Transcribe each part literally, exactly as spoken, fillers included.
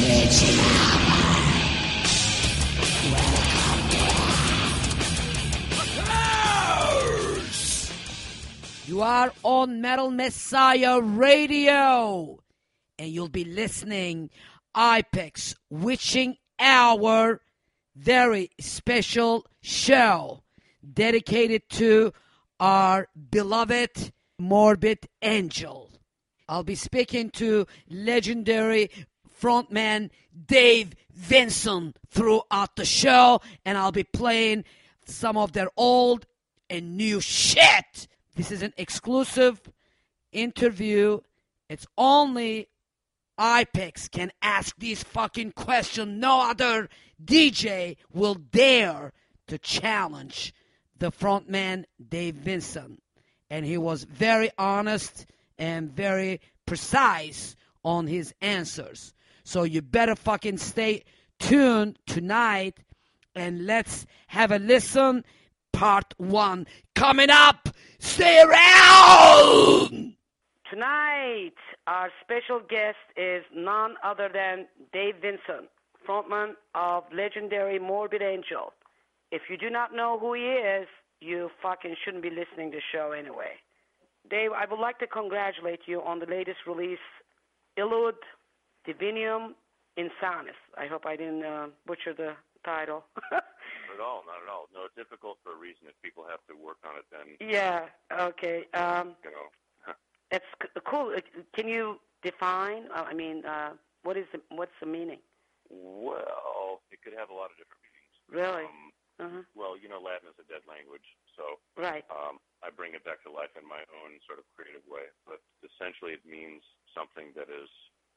You are on Metal Messiah Radio, and you'll be listening Apex Witching Hour, very special show dedicated to our beloved Morbid Angel. I'll be speaking to legendary frontman Dave Vincent throughout the show, and I'll be playing some of their old and new shit. This is an exclusive interview. It's only Apex can ask these fucking questions. No other D J will dare to challenge the frontman Dave Vincent. And he was very honest and very precise on his answers. So you better fucking stay tuned tonight, and let's have a listen. Part one coming up. Stay around! Tonight, our special guest is none other than Dave Vincent, frontman of legendary Morbid Angel. If you do not know who he is, you fucking shouldn't be listening to the show anyway. Dave, I would like to congratulate you on the latest release, Illud Divinium Insanus. I hope I didn't uh, butcher the title. Not at all, not at all. No, it's difficult for a reason. If people have to work on it, then... Yeah, okay. Um, you know. It's c- cool. Can you define, uh, I mean, uh, what is the, what's the meaning? Well, it could have a lot of different meanings. Really? Um, uh-huh. Well, you know, Latin is a dead language, so right. um, I bring it back to life in my own sort of creative way. But essentially it means something that is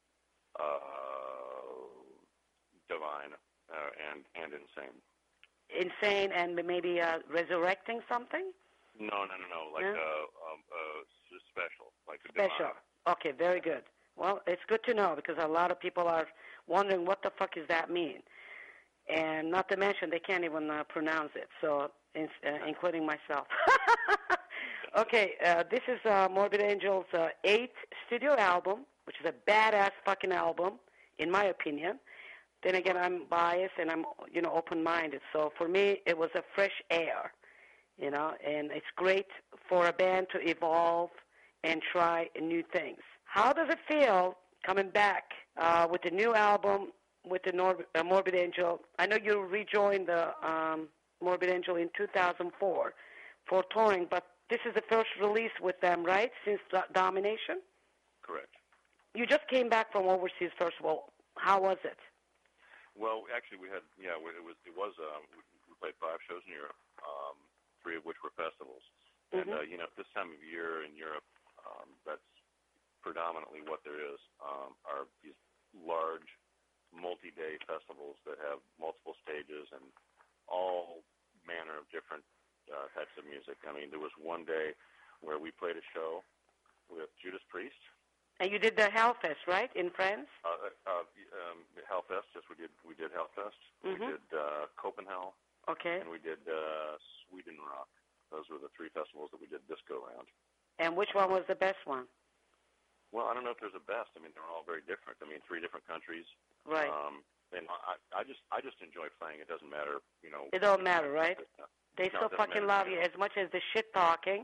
uh, divine uh, and, and insane. Insane and maybe uh, resurrecting something? No, no, no, no. Like no? Uh, um, uh, special. Like a special. Divine. Okay, very good. Well, it's good to know because a lot of people are wondering what the fuck does that mean. And not to mention they can't even uh, pronounce it, so in, uh, including myself. Okay, uh, this is uh, Morbid Angel's uh, eighth studio album, which is a badass fucking album, in my opinion. Then again, I'm biased and I'm, you know, open-minded. So for me, it was a fresh air, you know, and it's great for a band to evolve and try new things. How does it feel coming back uh, with the new album, with the Nor- uh, Morbid Angel? I know you rejoined the um, Morbid Angel in two thousand four for touring, but this is the first release with them, right, since do- Domination? Correct. You just came back from overseas, first of all. How was it? Well, actually, we had, yeah, it was, it was, um, we played five shows in Europe, um, three of which were festivals. And, mm-hmm. uh, you know, this time of year in Europe, um, that's predominantly what there is, um, are these large multi-day festivals that have multiple stages and all manner of different uh, types of music. I mean, there was one day where we played a show with Judas Priest. And you did the Hellfest, right, in France? Uh, uh, um, Hellfest, yes, we did. We did Hellfest. Mm-hmm. We did uh, Copenhagen. Okay. And we did uh, Sweden Rock. Those were the three festivals that we did this go round. And which one was the best one? Well, I don't know if there's a best. I mean, they're all very different. I mean, three different countries. Right. Um, and I, I just, I just enjoy playing. It doesn't matter, you know. It don't matter, right? No, they no, still fucking love you as much as the shit talking.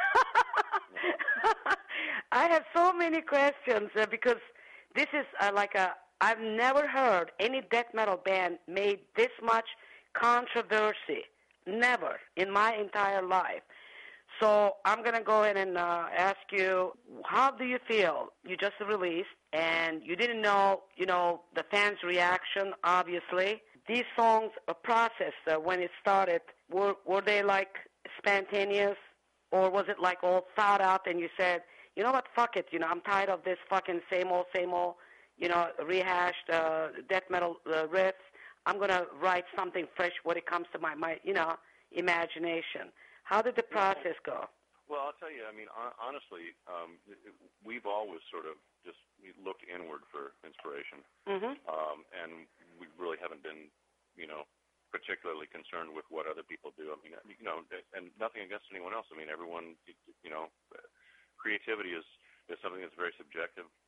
Yeah. I have so many questions uh, because this is uh, like a. I've never heard any death metal band made this much controversy. Never in my entire life. So I'm going to go ahead and uh, ask you, how do you feel? You just released, and you didn't know, you know, the fans' reaction, obviously. These songs are processed uh, when it started. Were, were they, like, spontaneous, or was it, like, all thought out, and you said, you know what, fuck it, you know, I'm tired of this fucking same old, same old, you know, rehashed uh, death metal uh, riffs. I'm going to write something fresh when it comes to my, my, you know, imagination. How did the process go? Well, I'll tell you, I mean, honestly, um, we've always sort of just looked inward for inspiration. Mm-hmm. Um, and we really haven't been, you know, particularly concerned with what other people do. I mean, you know, and nothing against anyone else. I mean, everyone, you know, creativity is, is something that's very subjective.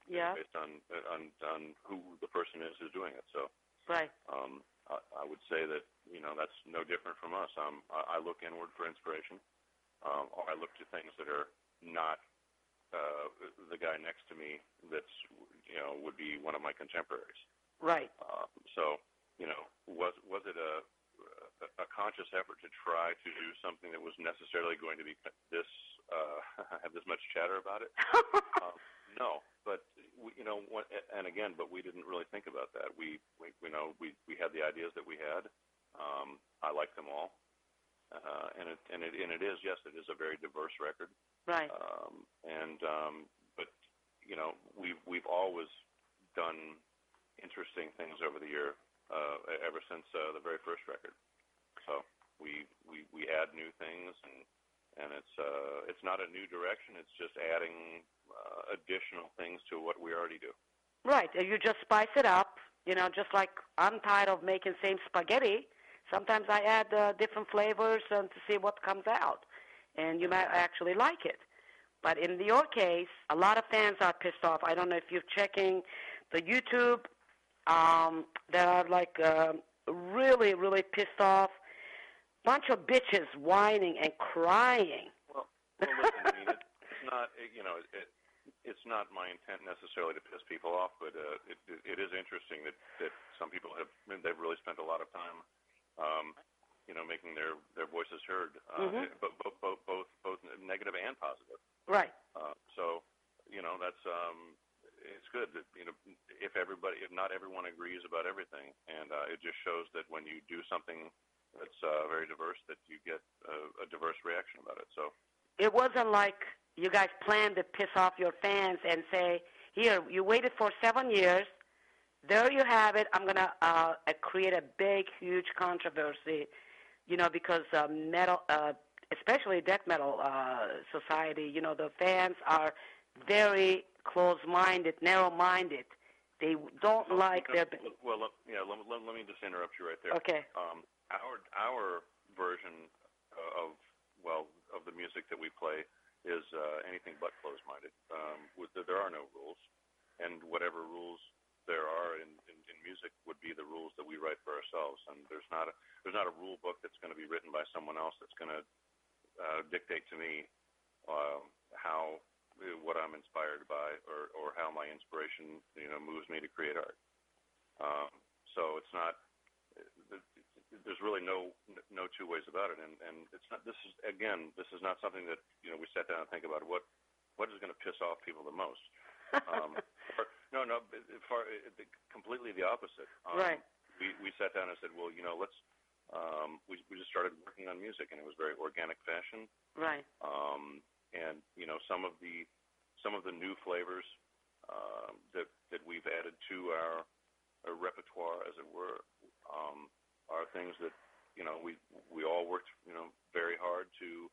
Yeah. based on on on who the person is who's doing it. So. Right. Um, I, I would say that you know that's no different from us. Um, I, I look inward for inspiration, um, or I look to things that are not uh, the guy next to me. That's you know would be one of my contemporaries. Right. Uh, so you know, was was it a a conscious effort to try to do something that was necessarily going to be this uh, have this much chatter about it? um, no, but we, you know, what, and again, but we didn't really think about that. We, we you know, we, we had the ideas that we had. Um, I like them all, uh, and it and it and it is yes, it is a very diverse record. Right. Um, and um, but you know, we've we've always done interesting things over the year, uh, ever since uh, the very first record. So we we we add new things, and and it's uh, it's not a new direction. It's just adding uh, additional things to what we already do. Right. You just spice it up. You know, just like I'm tired of making same spaghetti. Sometimes I add uh, different flavors and to see what comes out, and you might actually like it. But in your case, a lot of fans are pissed off. I don't know if you're checking the YouTube. Um, there are like uh, really, really pissed off bunch of bitches whining and crying. Well, well listen, I mean, it, it's not, it, you know, it, it's not my intent necessarily to piss people off, but uh, it, it is interesting that, that some people have, they've really spent a lot of time, um, you know, making their, their voices heard, uh, mm-hmm. but both, both, both, both negative and positive. Right. Uh, so, you know, that's, um, it's good that, you know, if everybody, if not everyone agrees about everything, and uh, it just shows that when you do something that's uh, very diverse, that you get a, a diverse reaction about it. So it wasn't like you guys planned to piss off your fans and say, here, you waited for seven years, there you have it, I'm going to uh, create a big, huge controversy, you know, because uh, metal, uh, especially death metal uh, society, you know, the fans are very close-minded, narrow-minded. They don't well, like because, their... Well, let, yeah, let, let, let me just interrupt you right there. Okay. Um, our our version of, well, of the music that we play is uh, anything but closed-minded. Um, with the, there are no rules, and whatever rules there are in, in, in music would be the rules that we write for ourselves. And there's not a there's not a rule book that's going to be written by someone else that's going to uh, dictate to me uh, how what I'm inspired by, or, or how my inspiration, you know, moves me to create art. Um, so it's not. There's really no no two ways about it, and, and it's not. This is again, this is not something that you know we sat down and think about. What what is going to piss off people the most? Um, or, no, no, far, completely the opposite. Um, right. We we sat down and said, well, you know, let's. Um, we we just started working on music, and it was very organic fashion. Right. Um, and you know, some of the some of the new flavors um, that that we've added to our, our repertoire, as it were. Um, are things that, you know, we we all worked, you know, very hard to,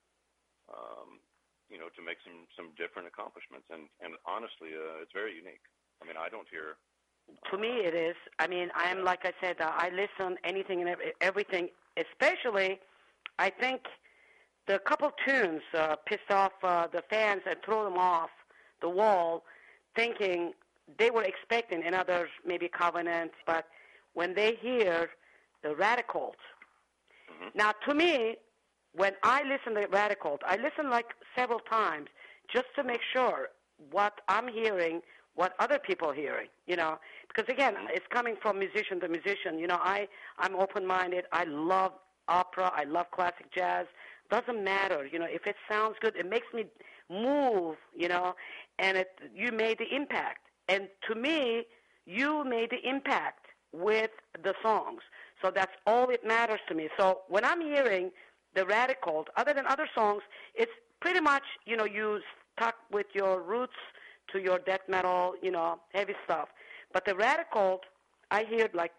um, you know, to make some, some different accomplishments. And, and honestly, uh, it's very unique. I mean, I don't hear... To uh, me, it is. I mean, I'm, yeah. like I said, uh, I listen anything and every, everything, especially, I think the couple tunes uh, pissed off uh, the fans and threw them off the wall, thinking they were expecting another maybe Covenant, but when they hear the Radicals. Mm-hmm. Now, to me, when I listen to Radicals, I listen like several times just to make sure what I'm hearing, what other people are hearing, you know. Because, again, it's coming from musician to musician. You know, I, I'm open-minded. I love opera. I love classic jazz. Doesn't matter, you know. If it sounds good, it makes me move, you know, and it, you made the impact. And to me, you made the impact with the songs. So that's all it matters to me. So when I'm hearing the Radicals, other than other songs, it's pretty much, you know, you stuck with your roots to your death metal, you know, heavy stuff. But the Radicals, I hear like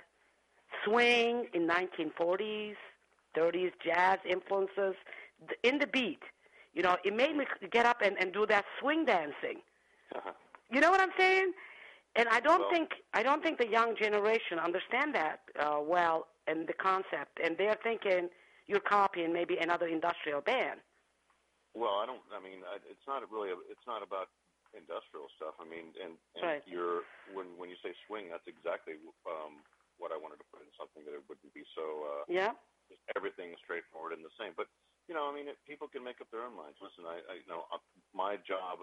swing in nineteen forties, thirties, jazz influences in the beat. You know, it made me get up and, and do that swing dancing. Uh-huh. You know what I'm saying? And I don't well, think I don't think the young generation understand that uh, well and the concept, and they're thinking you're copying maybe another industrial band. Well, I don't. I mean, it's not really. A, it's not about industrial stuff. I mean, and, and Right. you're when when you say swing, that's exactly um, what I wanted to put in something that it wouldn't be so uh, Yeah. just everything straightforward and the same. But you know, I mean, it, people can make up their own minds. Listen, I, I you know uh, my job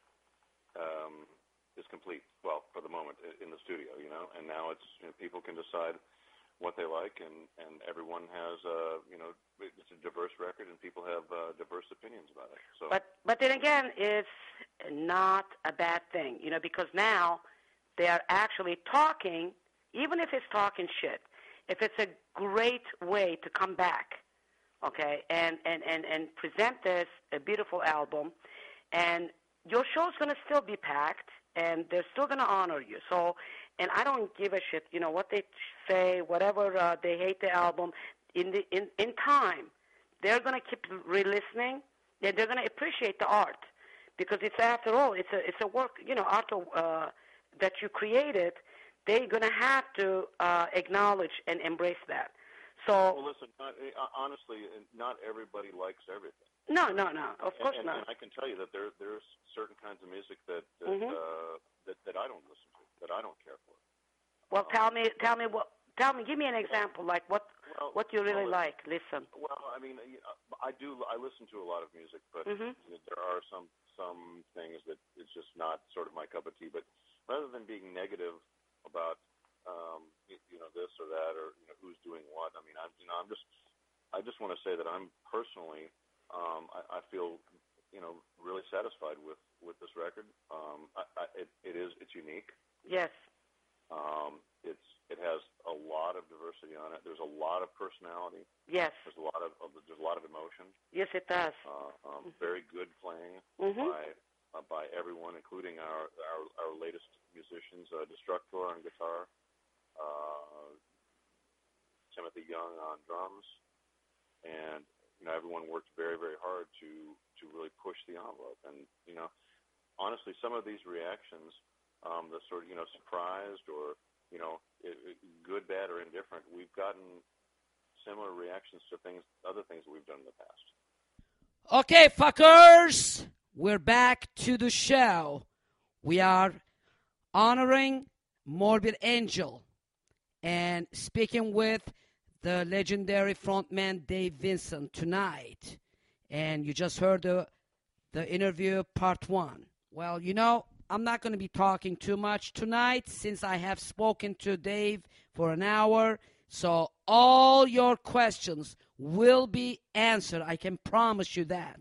um, is complete. Well, for the moment, in the studio, you know, and now it's you know, people can decide what they like, and, and everyone has, uh, you know, it's a diverse record, and people have uh, diverse opinions about it. So, But but then again, it's not a bad thing, you know, because now they are actually talking, even if it's talking shit. If it's a great way to come back, okay, and and and, and present this a beautiful album, and your show's going to still be packed, and they're still going to honor you. So, and I don't give a shit, you know, what they say, whatever uh, they hate the album. In the in in time, they're going to keep re-listening, and they're going to appreciate the art, because it's after all, it's a it's a work, you know, art uh, that you created. They're going to have to uh, acknowledge and embrace that. So, well, listen, not, honestly, not everybody likes everything. No, no, no. Of course and, and, not. And I can tell you that there there's certain kinds of music that that, mm-hmm. uh, that that I don't listen to, that I don't care for. Well, um, tell me, tell me what, tell me, give me an example, like what well, what you really well, like. Listen. Well, I mean, I do. I listen to a lot of music, but mm-hmm. there are some some things that it's just not sort of my cup of tea. But rather than being negative about um, you, you know this or that or you know who's doing what, I mean, I'm you know I'm just I just want to say that I'm personally. Um, I, I feel, you know, really satisfied with, with this record. Um, I, I, it, it is, it's unique. Yes. Um, it's, it has a lot of diversity on it. There's a lot of personality. Yes. There's a lot of, of there's a lot of emotion. Yes, it does. Uh, um, mm-hmm. Very good playing mm-hmm. by uh, by everyone, including our our, our latest musicians, uh, Destructor on guitar, uh, Timothy Young on drums, and you know, everyone worked very, very hard to, to really push the envelope. And, you know, honestly, some of these reactions, um, the sort of, you know, surprised or, you know, it, it, good, bad, or indifferent, we've gotten similar reactions to things, other things that we've done in the past. Okay, fuckers, we're back to the show. We are honoring Morbid Angel and speaking with the legendary frontman Dave Vincent tonight. And you just heard the, the interview part one. Well, you know, I'm not going to be talking too much tonight since I have spoken to Dave for an hour. So all your questions will be answered. I can promise you that.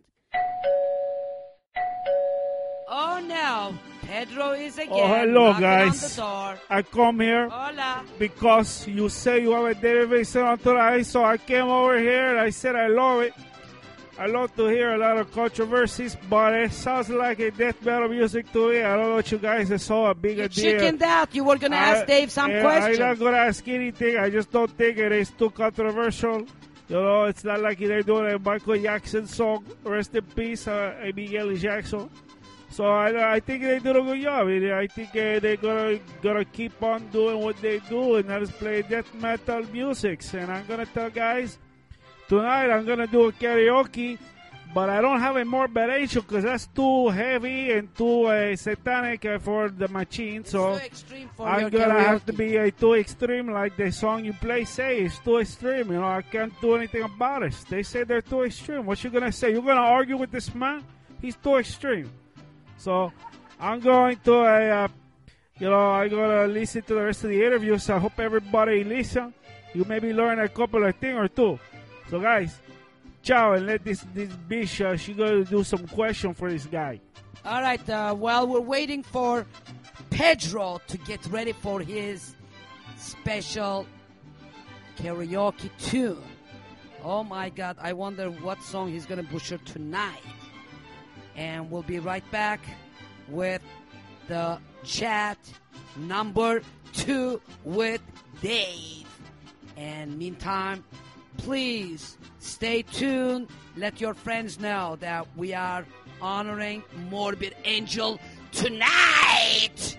Oh, no. Pedro is again. Oh, hello, guys. On the door. I come here Hola. because you say you have a David Vincent on tonight, so I came over here and I said I love it. I love to hear a lot of controversies, but it sounds like a death metal music to me. I don't know what you guys are so a big You a deal. chickened out. You were going to ask Dave some yeah, questions. I'm not going to ask anything. I just don't think it is too controversial. You know, it's not like they're doing a Michael Jackson song. Rest in peace, uh, Miguel Jackson. So I, I think they did a good job. I think uh, they're gonna gonna keep on doing what they do and not just play death metal music. And I'm gonna tell guys tonight I'm gonna do a karaoke, but I don't have a Morbid Angel because that's too heavy and too uh, satanic uh, for the machine. It's so too extreme for I'm your gonna karaoke. have to be uh, too extreme, like the song you play say. It's too extreme. You know, I can't do anything about it. They say they're too extreme. What you gonna say? You're gonna argue with this man? He's too extreme. So I'm going to, uh, you know, I'm going to listen to the rest of the interview. So I hope everybody listen. You maybe learn a couple of things or two. So, guys, ciao, and let this, this bitch, uh, she going to do some question for this guy. All right, uh, while we're waiting for Pedro to get ready for his special karaoke tune. Oh, my God, I wonder what song he's going to butcher tonight. And we'll be right back with the chat number two with Dave. And meantime, please stay tuned. Let your friends know that we are honoring Morbid Angel tonight.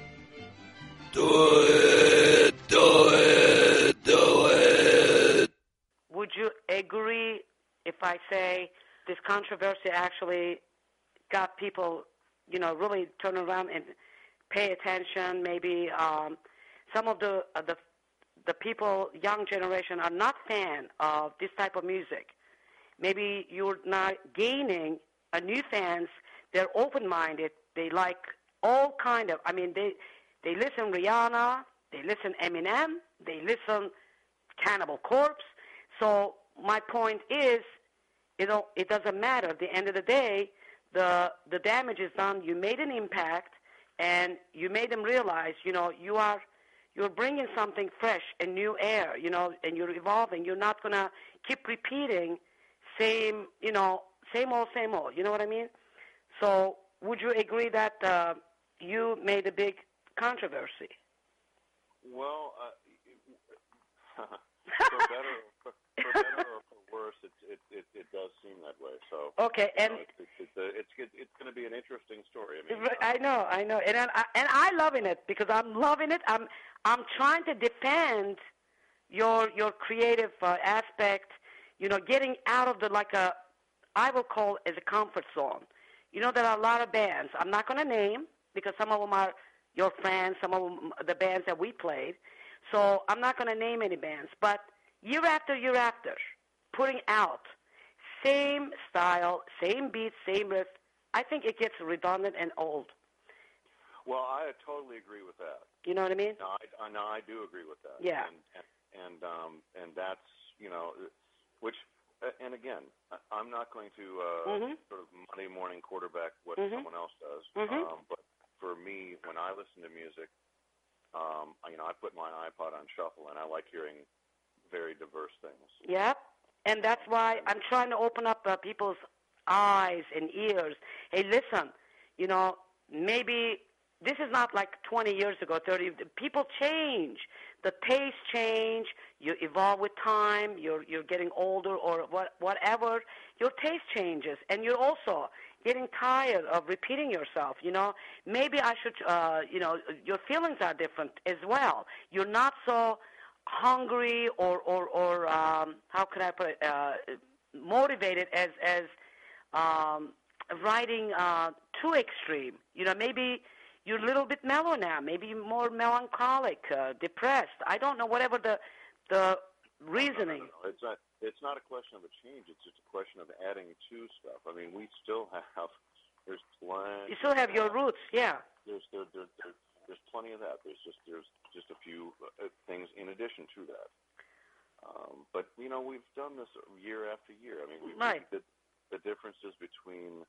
Do it, do it, do it. Would you agree if I say this controversy actually got people you know, really turn around and pay attention. Maybe um, some of the uh, the the people, young generation, are not fan of this type of music. Maybe you're not gaining a new fans. They're open-minded. They like all kind of. I mean, they they listen Rihanna. They listen Eminem. They listen Cannibal Corpse. So my point is, you know, it doesn't matter. At the end of the day, the the damage is done. You made an impact, and you made them realize, you know, you are you're bringing something fresh and new air, you know, and you're evolving. You're not gonna keep repeating same, you know, same old, same old. You know what I mean? So would you agree that uh, you made a big controversy? Well, uh, for better, for, for better or for worse, it, it it it does seem that way. So okay, and you know, it's it's it's, it's, it's going to be an interesting story. I mean, I know, I know, and I, and I loving it because I'm loving it. I'm I'm trying to defend your your creative uh, aspect. You know, getting out of the like a I will call as a comfort zone. You know, there are a lot of bands. I'm not going to name because some of them are your friends, some of them, the bands that we played. So I'm not going to name any bands. But year after year after, putting out same style, same beat, same riff, I think it gets redundant and old. Well, I totally agree with that. You know what I mean? No, I, no, I do agree with that. Yeah. And and and, um, and that's, you know, which, and again, I'm not going to uh, mm-hmm. sort of Monday morning quarterback what mm-hmm. someone else does. Mm-hmm. Um, but for me, when I listen to music, um, you know, I put my iPod on shuffle, and I like hearing very diverse things. Yep. And that's why I'm trying to open up uh, people's eyes and ears. Hey, listen, you know, maybe this is not like twenty years ago, thirty. People change. The taste change. You evolve with time. You're you're getting older or what, whatever. Your taste changes, and you're also getting tired of repeating yourself. You know, maybe I should. Uh, you know, your feelings are different as well. You're not so hungry or or or um, how could I put it? Uh, motivated as as um, writing uh, too extreme. You know, maybe you're a little bit mellow now. Maybe you're more melancholic, uh, depressed. I don't know. Whatever the the reasoning. No, no, no, no. It's not. It's not a question of a change. It's just a question of adding to stuff. I mean, we still have. There's plenty. You still have your roots, yeah. There's there, there, there there's plenty of that. There's just there's just a few uh, things in addition to that. Um, but you know, we've done this year after year. I mean, we right. the, the differences between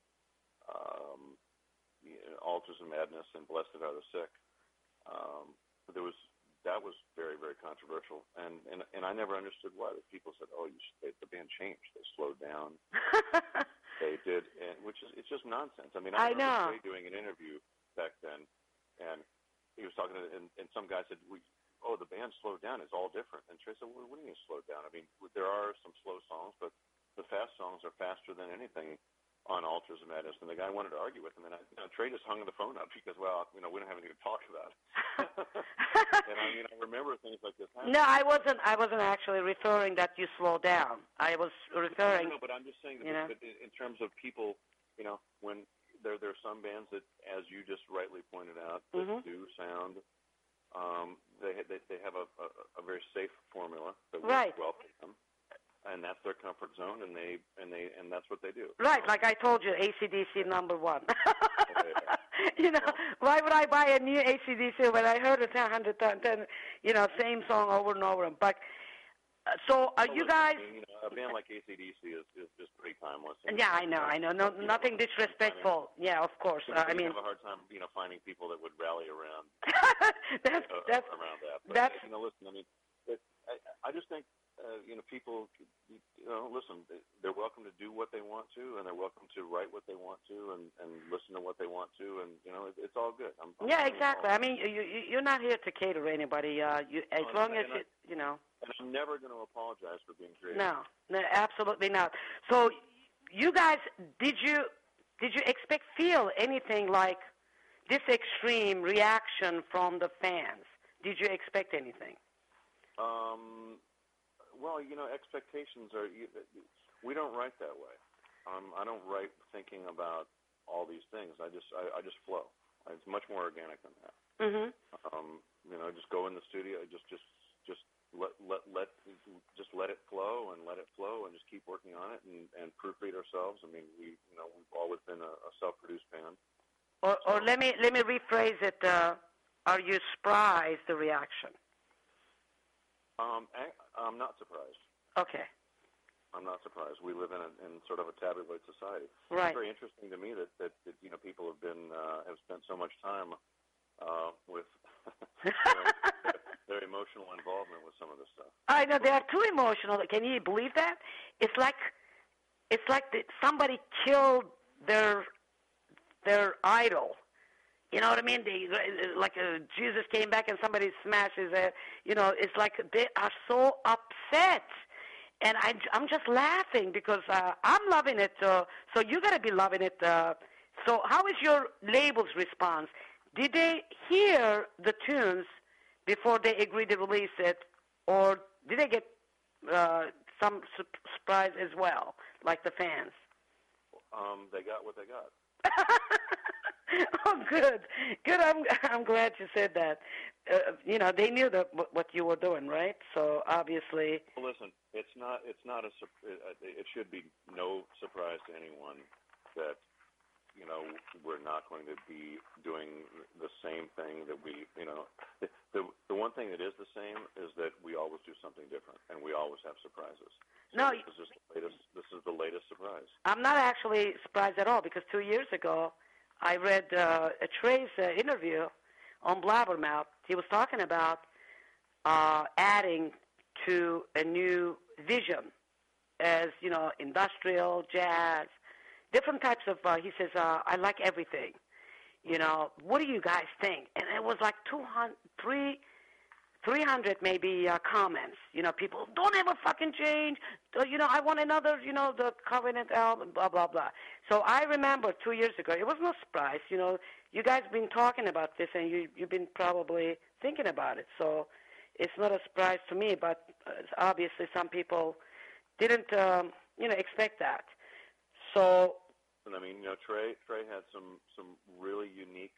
um, you know, Altars of Madness and Blessed Are the Sick. Um, there was that was very very controversial, and, and and I never understood why. The people said, "Oh, you should, they, the band changed. They slowed down." They did, and which is it's just nonsense. I mean, I, I know. Trey doing an interview back then, and he was talking to, and, and some guy said, we, "Oh, the band slowed down. It's all different." And Trey said, well, "What do you mean slowed down? I mean, there are some slow songs, but the fast songs are faster than anything on Altars of Madness." And the guy wanted to argue with him, and I, you know, Trey just hung the phone up because, well, you know, we don't have anything to talk about. And I mean, I remember things like this happening. No, I wasn't. I wasn't actually referring that you slow down. I was referring. No, no, but I'm just saying that you know? but in terms of people, you know, when there there are some bands that, as you just rightly pointed out, that mm-hmm. do sound. Um, they, they they have a, a, a very safe formula that right. works well for them, and that's their comfort zone, and they and they and that's what they do. Right, like I told you, A C D C number one. yeah. You know, why would I buy a new A C D C when I heard it a hundred times? Then, you know, same song over and over. But uh, so, are well, you listen, guys? I mean, you know, a band like A C D C is, is just pretty timeless. Yeah, I know, I know. No, nothing disrespectful. Yeah, of course. Uh, I mean, have a hard time, you know, finding people that would rally around. that's uh, that's around that. But, that's. You know, listen. I mean, it, I, I just think, uh, you know, people, you know, listen. They're welcome to do what they want to, and they're welcome to write what they want to, and, and listen to what they want to, and you know, it, it's all good. I'm, I'm yeah, exactly. I mean, you, you you're not here to cater to anybody. Uh, you as no, long as I, you, you know. And I'm never going to apologize for being creative. No, no, absolutely not. So, you guys, did you did you expect feel anything like this extreme reaction from the fans? Did you expect anything? Um, well, you know, expectations are. We don't write that way. Um, I don't write thinking about all these things. I just I, I just flow. It's much more organic than that. Mhm. Um, you know, just go in the studio, just just just let let let just let it flow and let it flow and just keep working on it and, and proofread ourselves. I mean, we you know we've always been a, a self-produced band. Or So, or let me let me rephrase it. Uh, are you surprised the reaction? um, I, I'm not surprised. Okay. I'm not surprised. We live in a, in sort of a tabloid society. Right. It's very interesting to me that, that, that you know people have been uh, have spent so much time uh, with you know, their, their emotional involvement with some of this stuff. I know they are too emotional. Can you believe that? It's like it's like the, somebody killed their their idol. You know what I mean? They, like uh, Jesus came back and somebody smashes it. You know, it's like they are so upset. And I, I'm just laughing because uh, I'm loving it. Uh, so you got to be loving it. Uh, so how is your label's response? Did they hear the tunes before they agreed to release it, or did they get uh, some su- surprise as well, like the fans? Um, they got what they got. Oh, good, good. I'm I'm glad you said that. Uh, you know, they knew that what you were doing, right? So obviously. Well, listen, it's not it's not a it should be no surprise to anyone that you know we're not going to be doing the same thing that we you know the the, the one thing that is the same is that we always do something different and we always have surprises. So no, this is just the latest. This is the latest surprise. I'm not actually surprised at all because two years ago. I read uh, a Trey's uh, interview on Blabbermouth. He was talking about uh, adding to a new vision as, you know, industrial, jazz, different types of, uh, he says, uh, I like everything. You know, what do you guys think? And it was like two hundred, three, three hundred maybe uh, comments. You know, people, don't ever fucking change. Uh, you know, I want another, you know, the Covenant album, blah, blah, blah. So I remember two years ago, it was no surprise. You know, you guys been talking about this and you, you've been probably thinking about it. So it's not a surprise to me, but uh, obviously some people didn't, um, you know, expect that. So. And I mean, you know, Trey, Trey had some, some really unique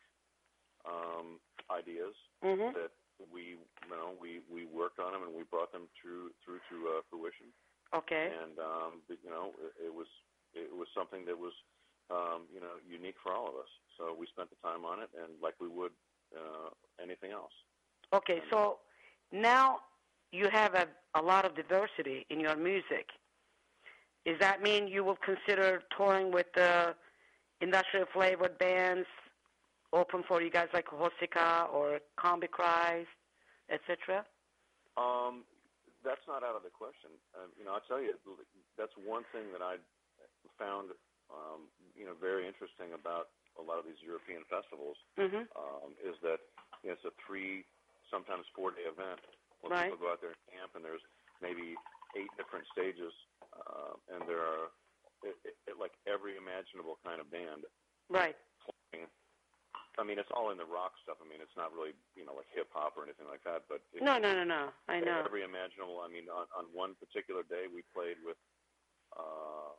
um, ideas mm-hmm. that we, you know, we, we worked on them and we brought them through through to uh, fruition. Okay. And um, you know, it, it was it was something that was um, you know unique for all of us. So we spent the time on it, and like we would uh, anything else. Okay, and so now you have a, a lot of diversity in your music. Does that mean you will consider touring with the industrial flavored bands? Open for you guys like Hosika or Combi Cries, et cetera? Um, that's not out of the question. Uh, you know, I'll tell you, that's one thing that I found, um, you know, very interesting about a lot of these European festivals mm-hmm. um, is that you know, it's a three, sometimes four-day event where right. people go out there and camp, and there's maybe eight different stages, uh, and there are it, it, it, like every imaginable kind of band. Right. Playing. I mean, it's all in the rock stuff. I mean, it's not really, you know, like hip-hop or anything like that. But it, no, no, no, no. I know. Every imaginable. I mean, on, on one particular day, we played with um,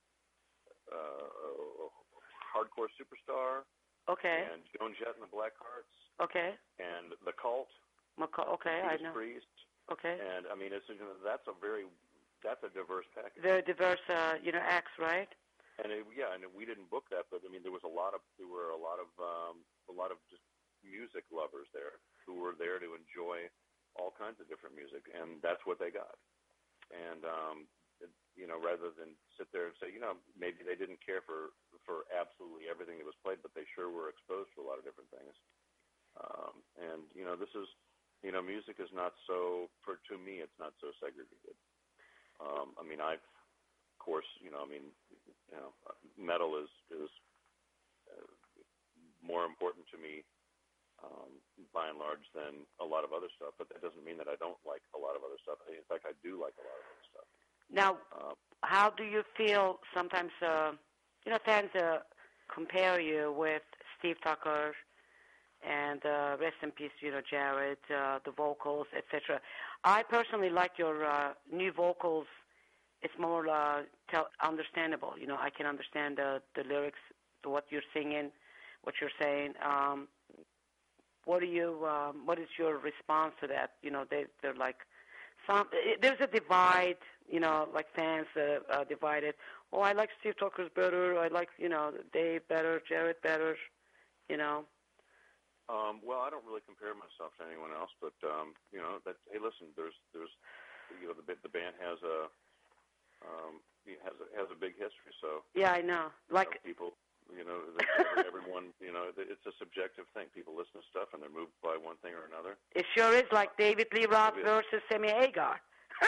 uh, Hardcore Superstar. Okay. And Joan Jett and the Blackhearts. Okay. And The Cult. McC- okay, I know. Priest. Okay. And, I mean, it's you know, that's a very, that's a diverse package. Very diverse, uh, you know, acts, right? And it, yeah, and we didn't book that, but I mean, there was a lot of there were a lot of um, a lot of just music lovers there who were there to enjoy all kinds of different music, and that's what they got. And um, it, you know, rather than sit there and say, you know, maybe they didn't care for for absolutely everything that was played, but they sure were exposed to a lot of different things. Um, and you know, this is you know, music is not so for to me, it's not so segregated. Um, I mean, I've of course, you know, I mean, you know, metal is is uh, more important to me um, by and large than a lot of other stuff. But that doesn't mean that I don't like a lot of other stuff. In fact, I do like a lot of other stuff. Now, uh, how do you feel sometimes? Uh, you know, fans uh, compare you with Steve Tucker and uh, rest in peace, you know, Jared, uh, the vocals, et cetera. I personally like your uh, new vocals. It's more uh, tell, understandable. You know, I can understand the, the lyrics to what you're singing, what you're saying. Um, what do you? Um, what is your response to that? You know, they they're like, some there's a divide. You know, like fans that are uh, divided. Oh, I like Steve Tucker's better. I like you know Dave better, Jared better. You know. Um, well, I don't really compare myself to anyone else, but um, you know, that hey, listen, there's there's you know the the band has a um, has a, has a big history, so yeah, I know. Like you know, people, you know, everyone, you know, it's a subjective thing. People listen to stuff and they're moved by one thing or another. It sure is like David Lee Roth versus Sammy Hagar.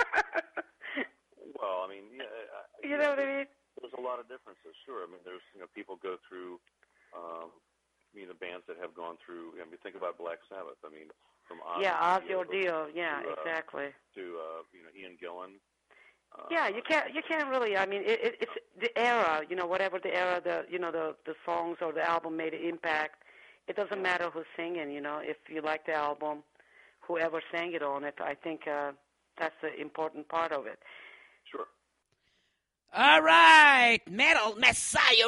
Well, I mean, yeah, you know what I mean. There's a lot of differences, sure. I mean, there's you know people go through. Um, I mean, the bands that have gone through. I mean, think about Black Sabbath. I mean, from Ozzy yeah, Ozzy Ordeal. Yeah, to, uh, exactly. To uh, you know, Ian Gillan. Uh, yeah, you can't. You can't really. I mean, it, it, it's the era. You know, whatever the era, the you know, the the songs or the album made an impact. It doesn't matter who's singing. You know, if you like the album, whoever sang it on it, I think uh, that's the important part of it. Sure. All right, Metal Messiah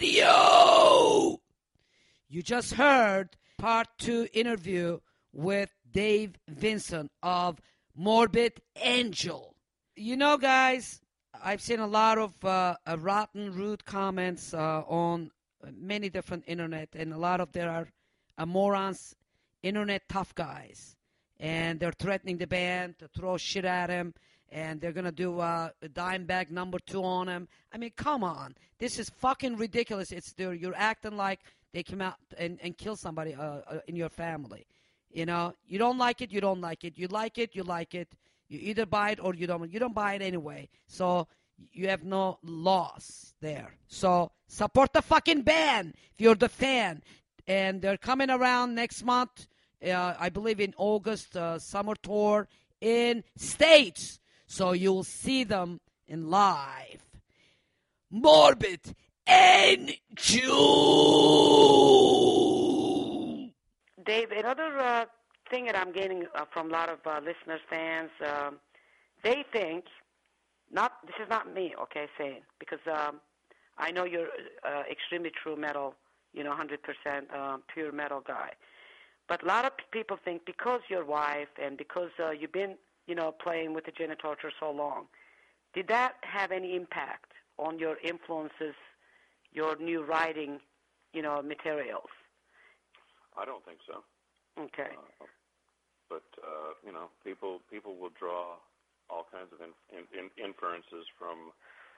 Radio. You just heard part two interview with Dave Vincent of Morbid Angel. You know, guys, I've seen a lot of uh, uh, rotten, rude comments uh, on many different internet, and a lot of there are uh, morons, internet tough guys, and they're threatening the band to throw shit at him, and they're going to do uh, a dime bag number two on him. I mean, come on. This is fucking ridiculous. It's You're acting like they came out and, and kill somebody uh, uh, in your family. You know, you don't like it, you don't like it. You like it, you like it. You either buy it or you don't. You don't buy it anyway. So you have no loss there. So support the fucking band if you're the fan. And they're coming around next month, uh, I believe in August, uh, summer tour in States. So you'll see them in live. Morbid Angel. Dave, another uh, thing that I'm getting uh, from a lot of uh, listeners, fans, um, they think, not this is not me, okay, saying, because um, I know you're uh, extremely true metal, you know, one hundred percent um, pure metal guy. But a lot of people think because your wife and because uh, you've been, you know, playing with the Jenny Torture so long, did that have any impact on your influences, your new writing, you know, materials? I don't think so. Okay. Uh, but uh, you know, people people will draw all kinds of in, in, in inferences from,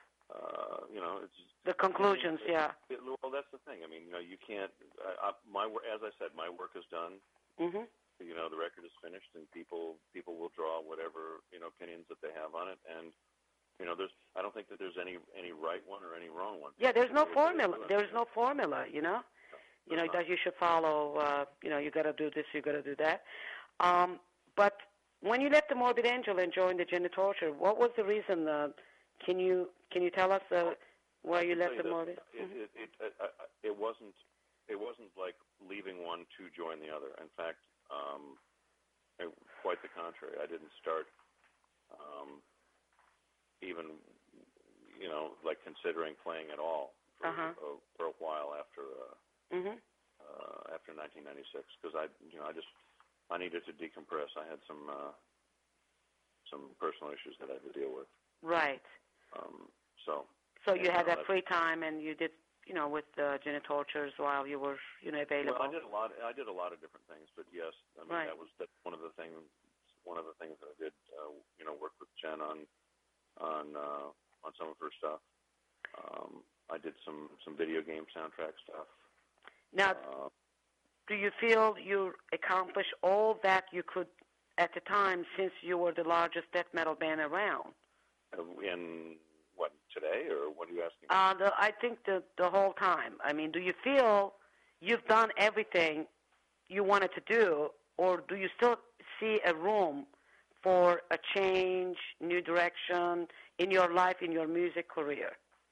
uh, you know, it's the conclusions. It, yeah. It, well, that's the thing. I mean, you know, you can't. I, I, my as I said, my work is done. Mm-hmm. You know, the record is finished, and people people will draw whatever you know opinions that they have on it, and you know, there's. I don't think that there's any any right one or any wrong one. Yeah, there's no formula. There's no formula. You know. You know, that you should follow, uh, you know, you got to do this, you got to do that. Um, but when you left the Morbid Angel and joined the Jenny Torture, what was the reason? Uh, can you can you tell us uh, why you left the Morbid? It, mm-hmm. it, it, it, it wasn't it wasn't like leaving one to join the other. In fact, um, it, quite the contrary. I didn't start um, even, you know, like considering playing at all for, uh-huh. uh, for a while after. Uh, Mm-hmm. Uh, after nineteen ninety-six, because I, you know, I just I needed to decompress. I had some uh, some personal issues that I had to deal with. Right. Um, so. So you had know, that free time, and you did, you know, with uh, Jenny Tortures while you were, you know, available. Well, I did a lot. I did a lot of different things, but yes, I mean right. that was that one of the things. One of the things that I did, uh, you know, work with Jen on on uh, on some of her stuff. Um, I did some some video game soundtrack stuff. Now, do you feel you accomplished all that you could at the time since you were the largest death metal band around? In what, today, or what are you asking? Uh, the, I think the, the whole time. I mean, do you feel you've done everything you wanted to do, or do you still see a room for a change, new direction in your life, in your music career?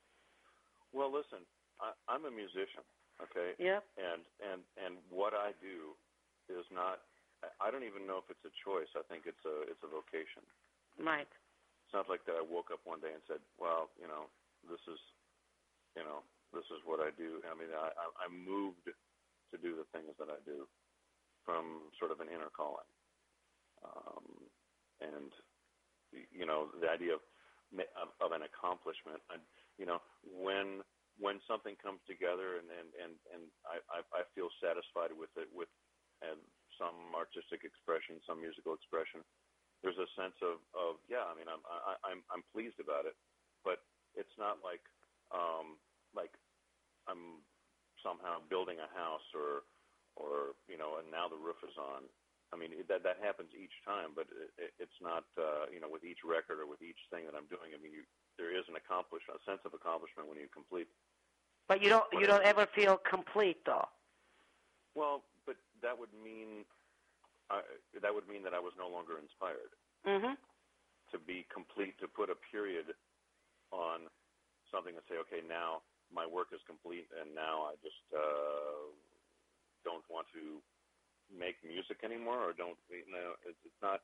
Well, listen, I, I'm a musician. Okay. Yep. And and and what I do is not. I don't even know if it's a choice. I think it's a it's a vocation. Right. It's not like that. I woke up one day and said, "Well, you know, this is, you know, this is what I do. I mean, I, I, I'm moved to do the things that I do from sort of an inner calling. Um, and, you know, the idea of, of, of an accomplishment, I, you know, when when something comes together and, and, and, and I, I, I feel satisfied with it, with and some artistic expression, some musical expression, there's a sense of, of yeah, I mean, I'm, I, I'm, I'm pleased about it, but it's not like, um, like I'm somehow building a house or, or, you know, and now the roof is on. I mean, it, that that happens each time, but it, it, it's not, uh, you know, with each record or with each thing that I'm doing. I mean, you, there is an accomplishment, a sense of accomplishment when you complete. But you don't, you don't ever feel complete, though. Well, but that would mean, uh, that would mean that I was no longer inspired. Mm-hmm. To be complete, to put a period on something and say, okay, now my work is complete, and now I just uh, don't want to make music anymore, or don't, you know, it's, it's not,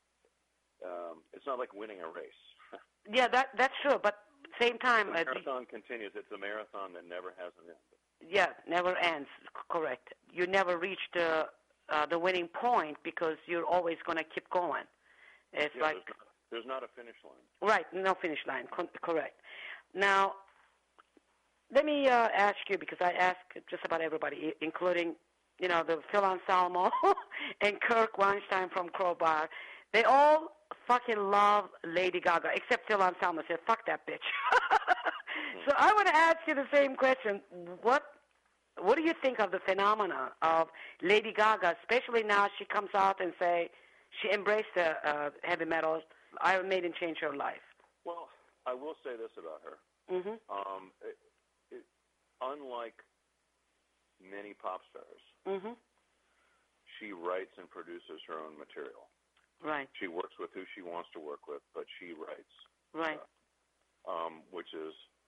um, it's not like winning a race. Yeah, that that's true. But same time, the uh, marathon continues. It's a marathon that never has an end. Yeah, never ends. Correct. You never reach the uh, the winning point because you're always going to keep going. It's yeah, like there's not, there's not a finish line. Right, no finish line. Con- correct. Now, let me uh, ask you, because I ask just about everybody, including, you know, the Phil Anselmo and Kirk Weinstein from Crowbar. They all fucking love Lady Gaga, except Phil Anselmo said, fuck that bitch. So I want to ask you the same question. What what do you think of the phenomena of Lady Gaga, especially now she comes out and say she embraced the uh, heavy metal, Iron Maiden changed her life? Well, I will say this about her. Mm-hmm. Um, it, it, unlike many pop stars, mm-hmm. she writes and produces her own material. Right. She works with who she wants to work with, but she writes. Right. Uh, um, which is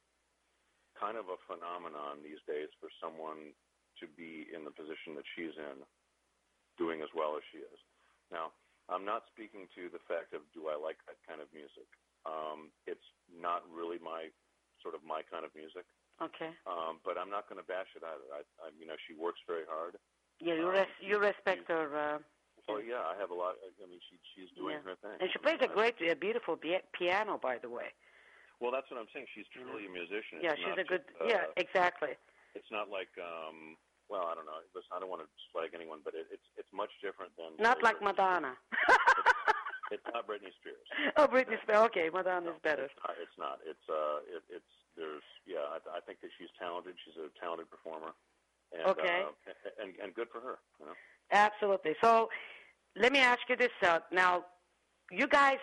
kind of a phenomenon these days for someone to be in the position that she's in, doing as well as she is. Now, I'm not speaking to the fact of do I like that kind of music. Um, it's not really my sort of my kind of music. Okay. Um, but I'm not going to bash it either. I, I, you know, she works very hard. Yeah, you um, res- you respect her. Uh, well, yeah, I have a lot. I mean, she she's doing yeah. her thing, and she plays a great, uh, beautiful bi- piano, by the way. Well, that's what I'm saying. She's truly a musician. Yeah, it's she's not a good. Just, uh, yeah, exactly. It's not like, um, well, I don't know. Listen, I don't want to slag anyone, but it, it's it's much different than. Not like Britney Madonna. it's, it's not Britney Spears. Oh, Britney Spears. Okay, Madonna's no, better. It's not. It's not. It's uh, it, it's there's yeah. I, I think that she's talented. She's a talented performer. And, Okay. Uh, and and good for her. You know. Absolutely. So, let me ask you this. Uh, now, you guys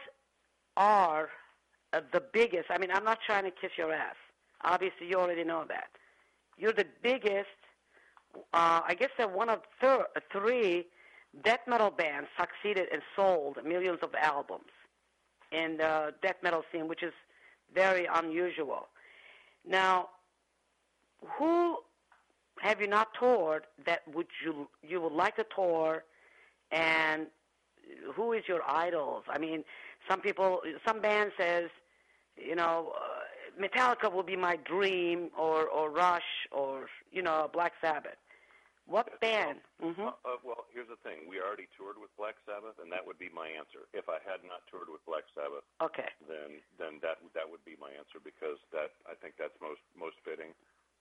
are uh, the biggest. I mean, I'm not trying to kiss your ass. Obviously, you already know that. You're the biggest. Uh, I guess they're one of thir- three death metal bands succeeded and sold millions of albums in the death metal scene, which is very unusual. Now, who have you not toured that would you you would like to tour, and who is your idols? I mean, some people, some band says, you know, uh, Metallica will be my dream, or or Rush, or you know, Black Sabbath. What band? Well, mm-hmm. uh, uh, well, here's the thing. We already toured with Black Sabbath, and that would be my answer. If I had not toured with Black Sabbath, Okay. then then that that would be my answer, because that I think that's most most fitting.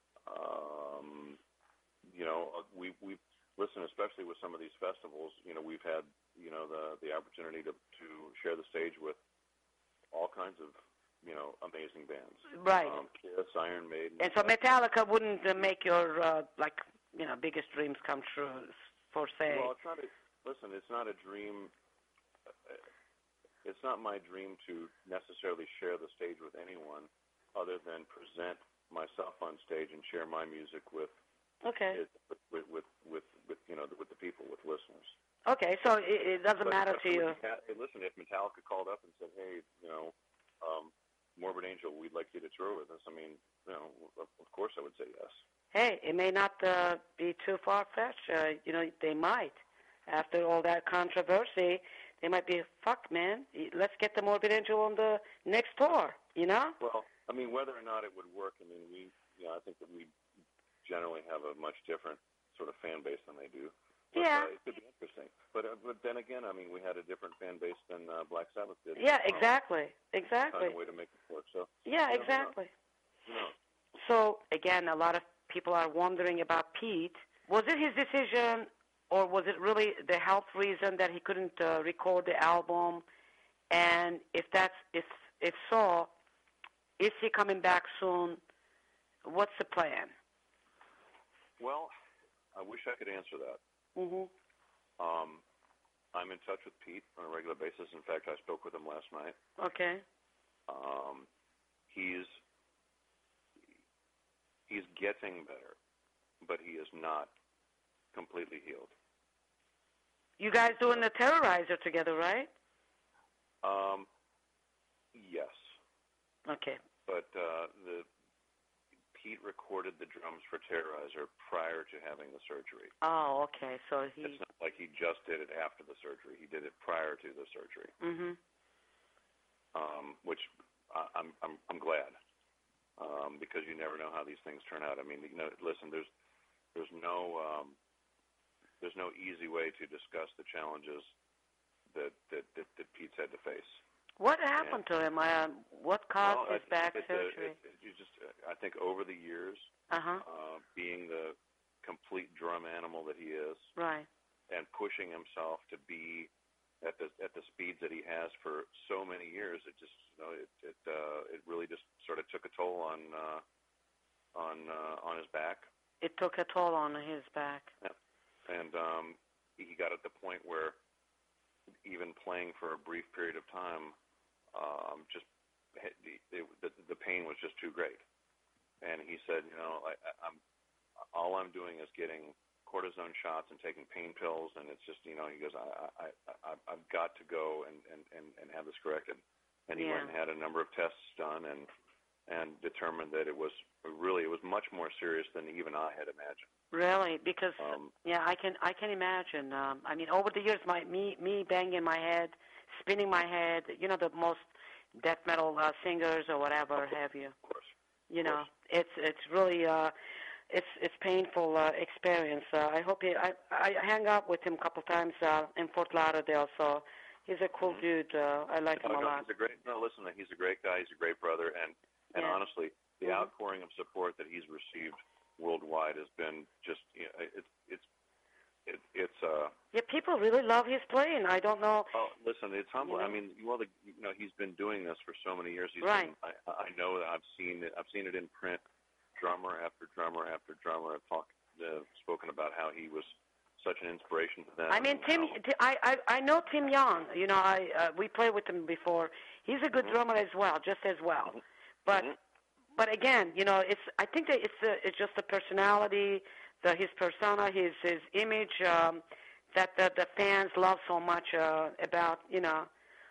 Um, you know, uh, we we listen, especially with some of these festivals. You know, we've had you know the the opportunity to to share the stage with all kinds of you know amazing bands. Right. Um, Kiss, Iron Maiden. And so Metallica wouldn't uh, make your uh, like you know biggest dreams come true, for say. Well, it's not a listen. It's not a dream. It's not my dream to necessarily share the stage with anyone, other than present myself on stage and share my music with. Okay. It, with, with with with you know with the people, with listeners. Okay, so it, it doesn't But matter to you. Hey, listen, if Metallica called up and said, "Hey, you know, um, Morbid Angel, we'd like you to tour with us," I mean, you know, of, of course I would say yes. Hey, it may not uh, be too far-fetched. Uh, you know, they might. After all that controversy, they might be, fuck, man, let's get the Morbid Angel on the next tour, you know? Well, I mean, whether or not it would work, I mean, we, you know, I think that we generally have a much different sort of fan base than they do. But, Yeah. Uh, it could be interesting. But uh, but then again, I mean, we had a different fan base than uh, Black Sabbath did. Yeah, Um, exactly. Exactly. Kind of way to make it work. So Yeah, you know, exactly. Who knows? So, again, a lot of people are wondering about Pete. Was it his decision, or was it really the health reason that he couldn't uh, record the album? And if that's if if so, is he coming back soon? What's the plan? Well, I wish I could answer that. Mhm. Um, I'm in touch with Pete on a regular basis. In fact, I spoke with him last night. Okay. Um, he's he's getting better, but he is not completely healed. You guys doing the Terrorizer together, right? Um, yes, Okay. but uh, the Pete recorded the drums for Terrorizer prior to having the surgery. Oh, okay. So he. It's not like he just did it after the surgery. He did it prior to the surgery, Mhm. um, which I, I'm I'm I'm glad um, because you never know how these things turn out. I mean, you know, listen, there's there's no um, there's no easy way to discuss the challenges that that, that, that Pete's had to face. What happened to him? Uh, what caused Well, his back it, surgery? It, it, you just, I think, over the years, Uh-huh. uh, being the complete drum animal that he is, Right. and pushing himself to be at the at the speeds that he has for so many years, it just, you know, it it uh, it really just sort of took a toll on uh, on uh, on his back. It took a toll on his back. Yeah. And um, he got at the point where even playing for a brief period of time, um, just it, it, the, the pain was just too great. And he said, you know, I, I'm all I'm doing is getting cortisone shots and taking pain pills, and it's just, you know, he goes, I, I, I, I've got to go and, and, and, and have this corrected. And he Yeah. went and had a number of tests done, and and determined that it was really, it was much more serious than even I had imagined. Really? Because Um, yeah, I can I can imagine. Um, I mean, over the years, my me me banging my head, spinning my head. You know, the most death metal uh, singers or whatever have you. Of course. You Of know, course. it's it's really uh, it's it's painful uh, experience. Uh, I hope he. I I hang out with him a couple times uh, in Fort Lauderdale, so he's a cool Mhm. dude. Uh, I like No, him a no, lot. he's a great. No, listen, he's a great guy. He's a great brother, and and Yeah. honestly, the Mhm. outpouring of support that he's received worldwide has been just, you know, it's it's it, it's uh. Yeah, people really love his playing. I don't know. Oh, listen, it's humbling. You I know? mean, well, the, you know, he's been doing this for so many years. He's Right. Been, I, I know that I've seen it. I've seen it in print. Drummer after drummer after drummer have talked, uh, spoken about how he was such an inspiration to them. I mean, and Tim. how- T- I I I know Tim Young. You know, I uh, we played with him before. He's a good Mhm. drummer as well, just as well. Mhm. But Mhm. but again, you know, it's I think that it's the, it's just the personality, the his persona, his his image um, that the the fans love so much uh, about. You know,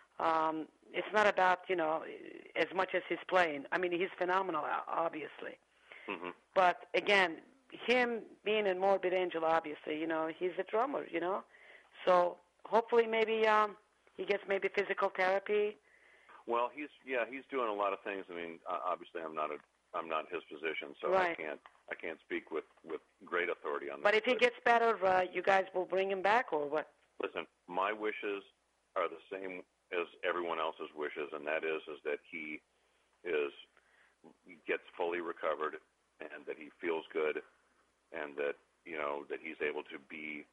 um, it's not about you know as much as his playing. I mean, he's phenomenal, o- obviously. Mhm. But again, him being in Morbid Angel, obviously, you know, he's a drummer, you know. So hopefully, maybe um, he gets maybe physical therapy. Well, he's yeah, he's doing a lot of things. I mean, uh, obviously, I'm not a I'm not in his position, so I Right. can't I can't speak with, with great authority on that. But if he gets better, uh, you guys will bring him back, or what? Listen, my wishes are the same as everyone else's wishes, and that is is that he is gets fully recovered, and that he feels good, and that you know that he's able to be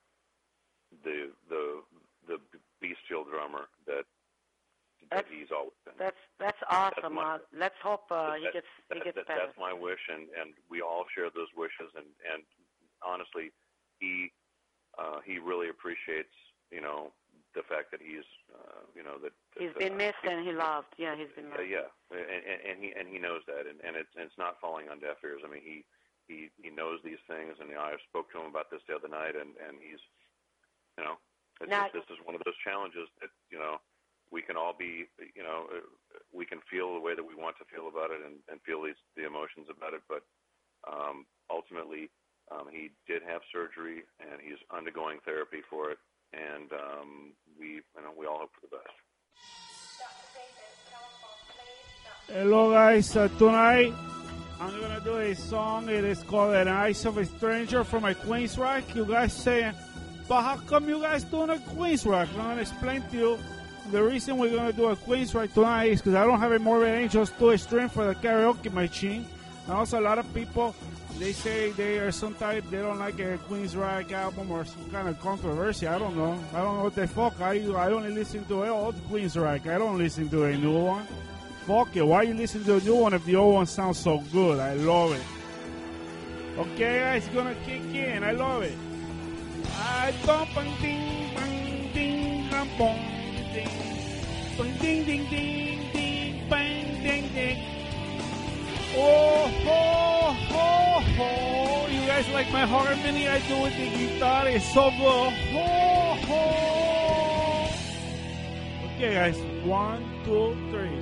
the the the bestial drummer that that That's- he's always been. That's that's awesome. my- uh, let's hope uh, he That- gets he that- gets that- better. That's my wish, and, and we all share those wishes. And, and honestly, he uh, he really appreciates you know the fact that he's uh, you know that, that He's been uh, missed and he loved. Yeah, he's been yeah, loved. yeah, and, and, and he and he knows that, and, and it's and it's not falling on deaf ears. I mean, he he, he knows these things, and you know, I spoke to him about this the other night, and, and he's you know it's Now- just, this is one of those challenges that you know we can all be you know uh, we can feel the way that we want to feel about it, and, and feel these the emotions about it, but um, ultimately um, he did have surgery, and he's undergoing therapy for it, and um, we you know we all hope for the best. Hello, guys. Uh, tonight I'm gonna do a song. It is called "An Eyes of a Stranger" from my Queensryche. You guys saying, but how come you guys doing a Queensryche? I'm gonna explain to you. The reason we're gonna do a Queensryche tonight is because I don't have a Morbid Angels to a stream for the karaoke machine. And also, a lot of people they say they are some type they don't like a Queensryche album or some kind of controversy. I don't know. I don't know what the fuck. I I only listen to old Queensryche. I don't listen to a new one. Fuck it. Why you listen to a new one if the old one sounds so good? I love it. Okay, guys, it's gonna kick in. I love it. I don't bang ding bang ding bang bong ding bang ding ding ding ding bang ding ding. Oh ho ho ho! You guys like my harmony I do with the guitar? It's so good. Ho ho! Okay, guys. One, two, three.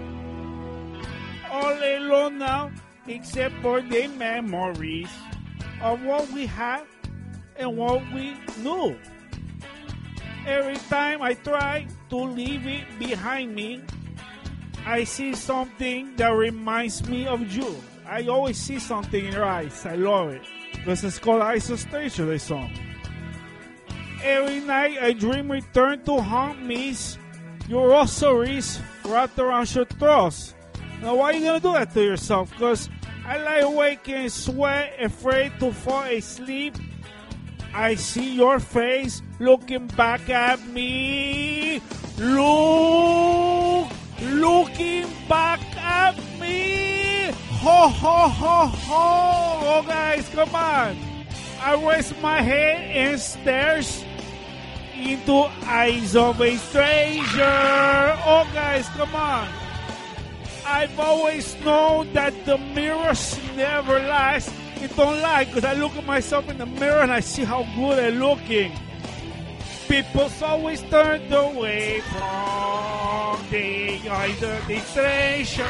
All alone now, except for the memories of what we had and what we knew. Every time I try to leave it behind me, I see something that reminds me of you. I always see something in your eyes. I love it. This is called Eyes of Stranger, the song. Every night a dream return to haunt me. Your rosaries wrapped around your throats. Now, why are you going to do that to yourself? Because I lie awake and sweat, afraid to fall asleep. I see your face looking back at me. Look, looking back at me. Ho, ho, ho, ho. Oh, guys, come on. I raise my head and stares into eyes of a stranger. Oh, guys, come on. I've always known that the mirrors never last. It don't lie, because I look at myself in the mirror and I see how good I'm looking. People's always turned away from the eyes of the strangers.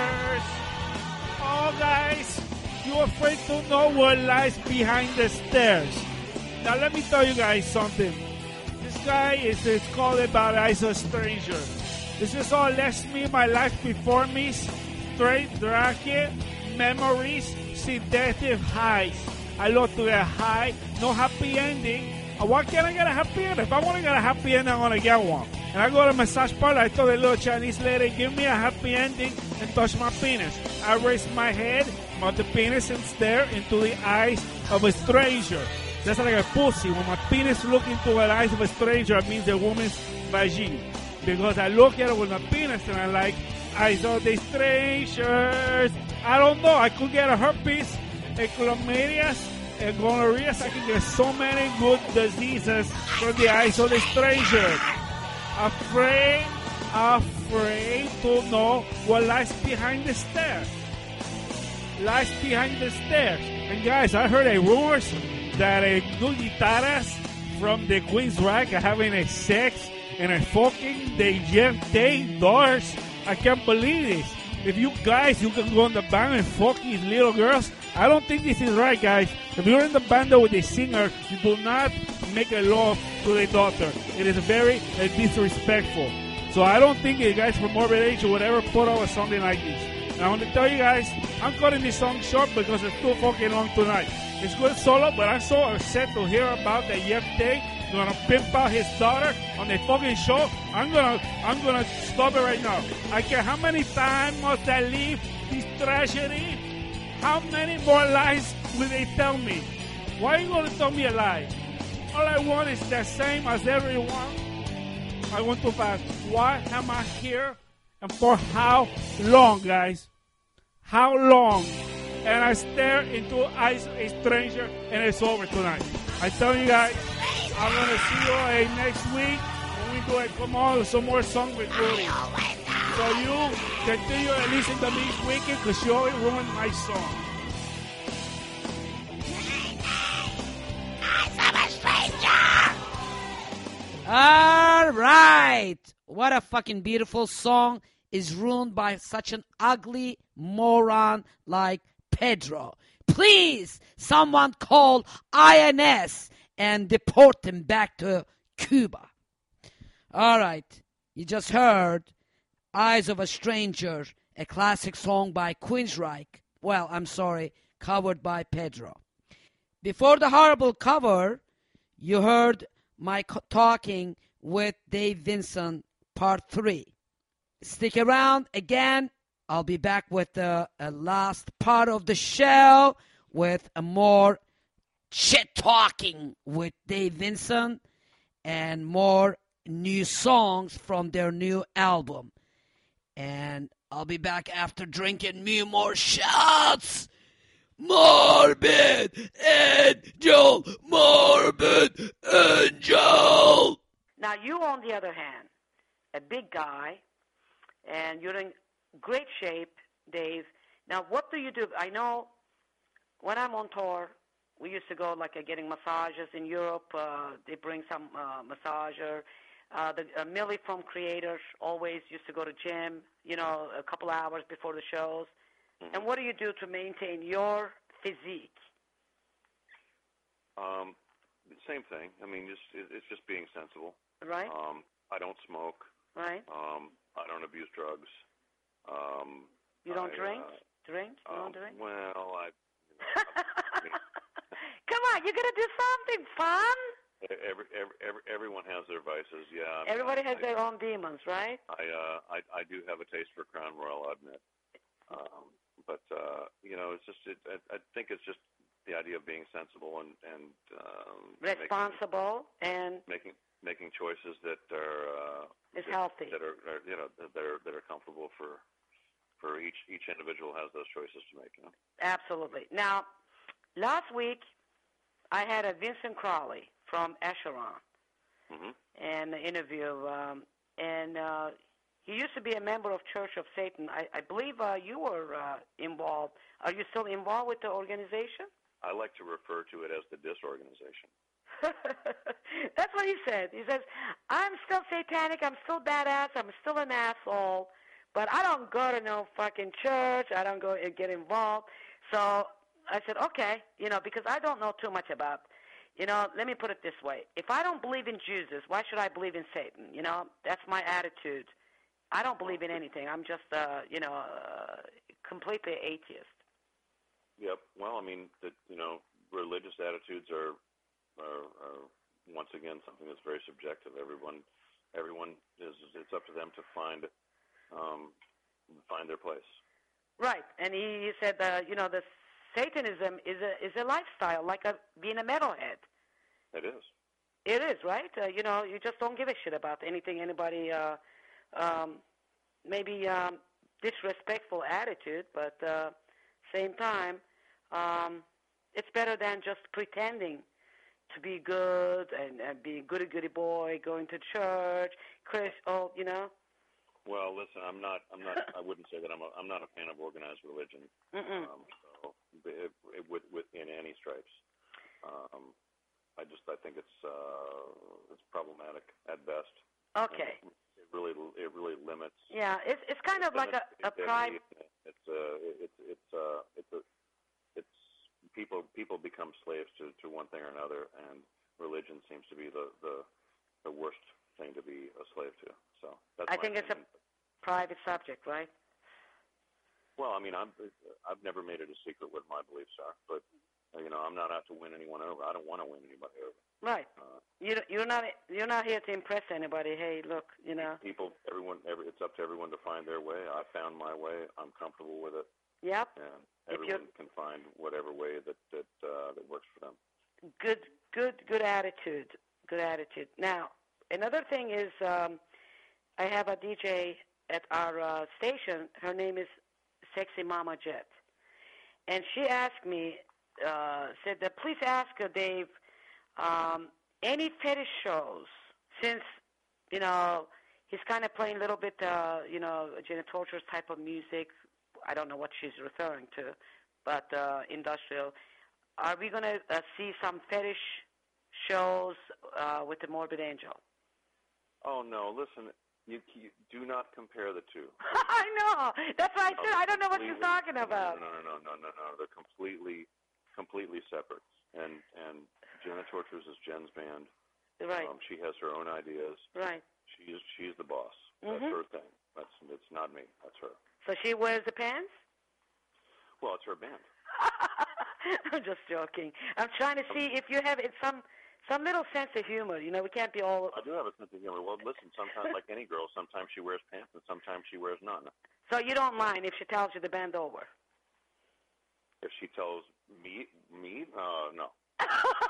Oh, guys, you're afraid to know what lies behind the stairs. Now, let me tell you guys something. This guy is it's called About Eyes of Strangers. This is all left me, my life before me, straight dragging memories, sedative highs. I love to get high, no happy ending. And why can't I get a happy ending? If I want to get a happy ending, I'm going to get one. And I go to a massage parlor, I told the little Chinese lady, give me a happy ending and touch my penis. I raise my head, mount the penis, and stare into the eyes of a stranger. That's like a pussy. When my penis look into the eyes of a stranger, it means the woman's vagina. Because I look at it with my penis and I like, eyes of the strangers. I don't know. I could get a herpes, a chlamydia, a gonorrhea. I can get so many good diseases from the eyes of the stranger. Afraid, afraid to know what lies behind the stairs. Lies behind the stairs. And guys, I heard a rumors that a good guitarist from the Queensryche are having a sex and are fucking the Jeff Day doors. I can't believe this. If you guys, you can go in the band and fuck these little girls. I don't think this is right, guys. If you're in the band with a singer, you do not make a love to the daughter. It is very uh, disrespectful. So I don't think you guys from Morbid Angel would ever put out something like this. And I want to tell you guys, I'm cutting this song short because it's too fucking long tonight. It's good solo, but I'm so upset to hear about the Jeff Day gonna pimp out his daughter on the fucking show. I'm gonna I'm gonna stop it right now. I care how many times must I leave this tragedy? How many more lies will they tell me? Why are you gonna tell me a lie? All I want is the same as everyone. I want to ask, why am I here? And for how long, guys? How long? And I stare into eyes of a stranger and it's over tonight. I tell you guys, I'm going to see you uh, next week when we go and come on with some more song recording. So you continue to listen to me this weekend because you always ruined my song. All right. What a fucking beautiful song is ruined by such an ugly moron like Pedro. Please, someone call I N S and deport him back to Cuba. All right. You just heard Eyes of a Stranger, a classic song by Queensryche well, I'm sorry, covered by Pedro. Before the horrible cover, you heard my co- talking with Dave Vincent, part three. Stick around again. I'll be back with the uh, last part of the show with a more shit talking with Dave Vincent and more new songs from their new album. And I'll be back after drinking me more shots. Morbid Angel, Morbid Angel. Now, you, on the other hand, a big guy, and you're in great shape, Dave. Now, what do you do? I know when I'm on tour, we used to go like uh, getting massages in Europe. Uh, they bring some uh, massager. Uh, the uh, Millie from Creators always used to go to gym, you know, a couple hours before the shows. Mm-hmm. And what do you do to maintain your physique? Um, same thing. I mean, just it, it's just being sensible. Right. Um, I don't smoke. Right. Um, I don't abuse drugs. Um, You don't I, drink? Uh, Drink? You um, don't drink? Well, I. You know, I mean, Come on, you got to do something fun. every, every, every, everyone has their vices. Yeah. I mean, Everybody I, has I, their own demons, right? I, uh, I, I do have a taste for Crown Royal, I'll admit. Um, but uh, you know, it's just. It, I, I think it's just the idea of being sensible and and um, Responsible and making, making making choices that are uh, is that, healthy. that are, are you know that are that are comfortable for for each each individual has those choices to make. You know? Absolutely. Now, last week I had a Vincent Crowley from Acheron Mm-hmm. and an interview, um, and uh, he used to be a member of Church of Satan. I, I believe uh, you were uh, involved. Are you still involved with the organization? I like to refer to it as the disorganization. That's what he said. He says, I'm still satanic, I'm still badass, I'm still an asshole, but I don't go to no fucking church, I don't go and get involved. So I said, okay, you know, because I don't know too much about, you know, let me put it this way. If I don't believe in Jesus, why should I believe in Satan? You know, that's my attitude. I don't believe in anything. I'm just, uh, you know, uh, completely atheist. Yep. Well, I mean, the, you know, religious attitudes are, are are once again something that's very subjective. Everyone, everyone is. It's up to them to find, um, find their place. Right, and he, he said, uh, you know, the Satanism is a is a lifestyle, like a being a metalhead. It is. It is, right? Uh, you know, you just don't give a shit about anything anybody, uh, um, maybe um, disrespectful attitude, but uh, same time, um, it's better than just pretending to be good and, and be a goody goody boy, going to church, Chris, oh, you know. Well, listen, I'm not. I'm not. I wouldn't say that I'm. A, I'm not a fan of organized religion. Mm-mm. Um, so, it, it, with, within any stripes, um, I just. I think it's. Uh, it's problematic at best. Okay. And it really. It really limits. Yeah, it's it's kind of like a a private. It's a. It's it's a. It's a. It's people. People become slaves to, to one thing or another, and religion seems to be the the, the worst thing to be a slave to. So that's I think opinion. it's a private subject, right? Well, I mean, I'm, I've never made it a secret what my beliefs are, but, you know, I'm not out to win anyone over. I don't want to win anybody over. Right. Uh, You you're not you're not here to impress anybody. Hey, look, you know. people, everyone, every, it's up to everyone to find their way. I found my way. I'm comfortable with it. Yep. And If everyone can find whatever way that that uh, that works for them. Good, good, good attitude. Good attitude. Now, another thing is, um, I have a D J at our uh, station. Her name is Sexy Mama Jet, and she asked me, uh, said that please ask her, Dave, um, any fetish shows, since you know he's kind of playing a little bit, uh, you know, Jenna Torture's type of music. I don't know what she's referring to, but uh, industrial. Are we going to uh, see some fetish shows uh, with the Morbid Angel? Oh no! Listen, you, you do not compare the two. I know. That's why I said I don't know what she's Completely- talking about. No, no, no, no, no, no. They're completely, completely separate. And and Jenna Tortures is Jen's band. Right. Um, she has her own ideas. Right. She's she's the boss. That's Mhm. her thing. That's it's not me. That's her. So she wears the pants? Well, it's her band. I'm just joking. I'm trying to see if you have it, some some little sense of humor. You know, we can't be all. I do have a sense of humor. Well, listen, sometimes, like any girl, sometimes she wears pants and sometimes she wears none. So you don't mind if she tells you to bend over? If she tells me, me, uh, no. but,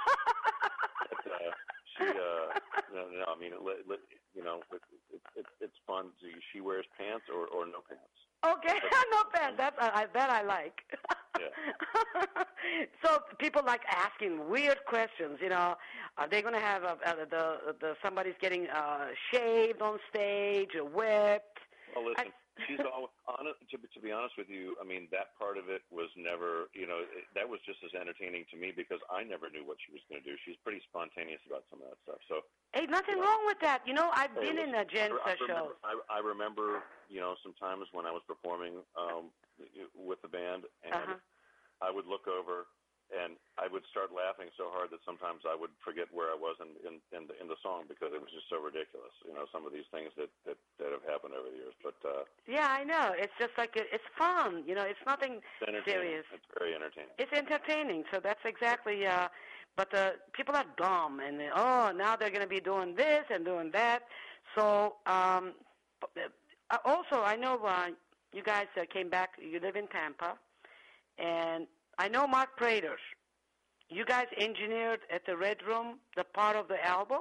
uh, she, uh, no, no, I mean, it, it, you know, it, it, it, it's fun. She wears pants or, or no pants. Okay, no pants. That's I, that I like. Yeah. So people like asking weird questions. You know, are they going to have a, a, the the somebody's getting uh, shaved on stage or whipped? Well, listen, I, she's all honest. To, to be honest with you, I mean that part of it was never, you know, it, that was just as entertaining to me because I never knew what she was going to do. She's pretty spontaneous about some of that stuff. So, hey, nothing you know, wrong with that. You know, I've hey, been listen, in a Jensa I, I show. remember, I, I remember, you know, sometimes when I was performing um, with the band, and Uh-huh. I would look over and I would start laughing so hard that sometimes I would forget where I was in in, in, the, in the song because it was just so ridiculous. You know, some of these things that, that, that have happened over the years. But uh, Yeah, I know. It's just like it, it's fun. You know, it's nothing it's entertaining. serious. It's very entertaining. It's entertaining. So that's exactly. Uh, but the people are dumb, and they, oh, now they're going to be doing this and doing that. So um, uh, also, I know uh, you guys uh, came back. You live in Tampa, and I know Mark Prater. You guys engineered at the Red Room the part of the album.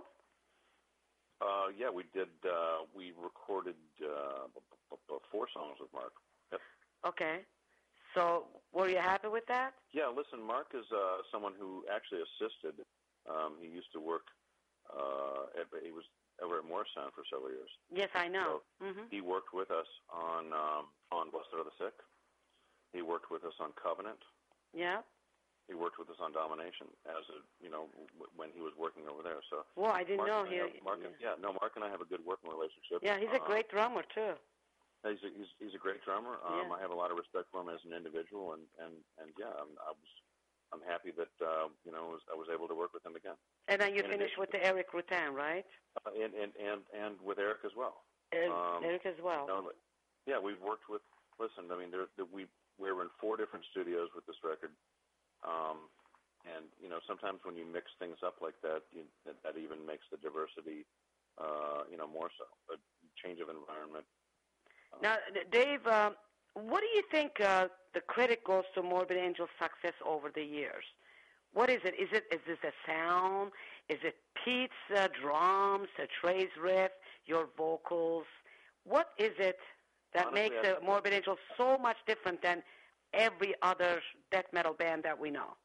Uh, yeah, we did. Uh, we recorded uh, b- b- four songs with Mark. Yep. Okay. So were you happy with that? Yeah, listen, Mark is uh, someone who actually assisted. Um, he used to work. Uh, at, he was over at Morristown for several years. Yes, I know. So Mm-hmm. he worked with us on um, on Blessed Are the Sick. He worked with us on Covenant. Yeah. He worked with us on Domination as a, you know, w- when he was working over there. So Well, I didn't Mark know and I he. have, Mark and, yeah, no, Mark and I have a good working relationship. Yeah, he's a Uh, great drummer too. He's a, he's, he's a great drummer. Um, Yeah. I have a lot of respect for him as an individual, and and and yeah, I'm, I was I'm happy that uh, you know I was, I was able to work with him again. And then you in finished addition with the Eric Rutan, right? Uh, and, and and and with Eric as well. Uh, Um, Eric as well. No, but- yeah, we've worked with. Listen, I mean, there, there, we we were in four different studios with this record, um, and you know, sometimes when you mix things up like that, you, that, that even makes the diversity, uh, you know, more so. A change of environment. Um, Now, D- Dave, um, what do you think uh, the credit goes to Morbid Angel's success over the years? What is it? Is it is this a sound? Is it Pete's uh, drums, uh, Trey's riff, your vocals? What is it that Honestly, makes I- uh, Morbid Angel so much different than every other death metal band that we know?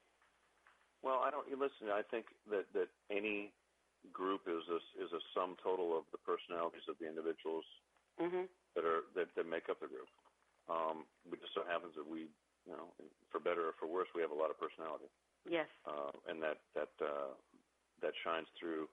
Well, I don't. You listen. I think that that any group is a is a sum total of the personalities of the individuals Mm-hmm. that are that, that make up the group. Um, it just so happens that we, you know, for better or for worse, we have a lot of personality, Yes. uh, and that that uh, that shines through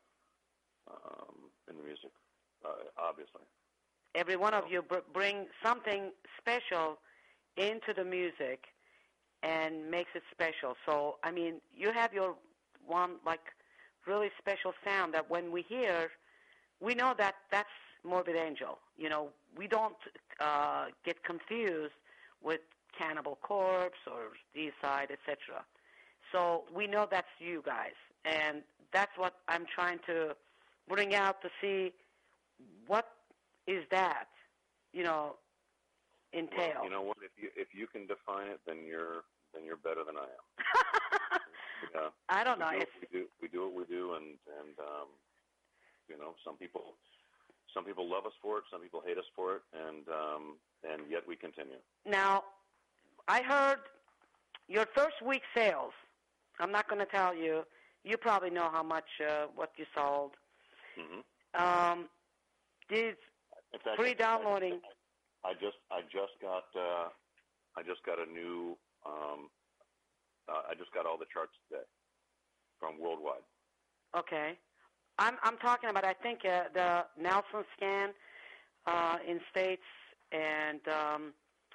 um, in the music, uh, obviously. Every one of you br- bring something special into the music and makes it special. So, I mean, you have your one, like, really special sound that when we hear, we know that that's Morbid Angel. You know, we don't uh, get confused with Cannibal Corpse or D-Side, et cetera. So we know that's you guys, and that's what I'm trying to bring out to see what is that, you know, entail. Well, you know what? If you if you can define it, then you're then you're better than I am. Yeah. I don't know. We do, It's, what we do we do what we do, and and um, you know, some people some people love us for it, some people hate us for it, and um, and yet we continue. now, I heard your first week sales. I'm not going to tell you. You probably know how much uh, what you sold. hmm Um, did In fact, free downloading? I just I just got uh, I just got a new um, uh, I just got all the charts today from worldwide. Okay. I'm I'm talking about. I think uh, the Nelson scan uh, in states, and um,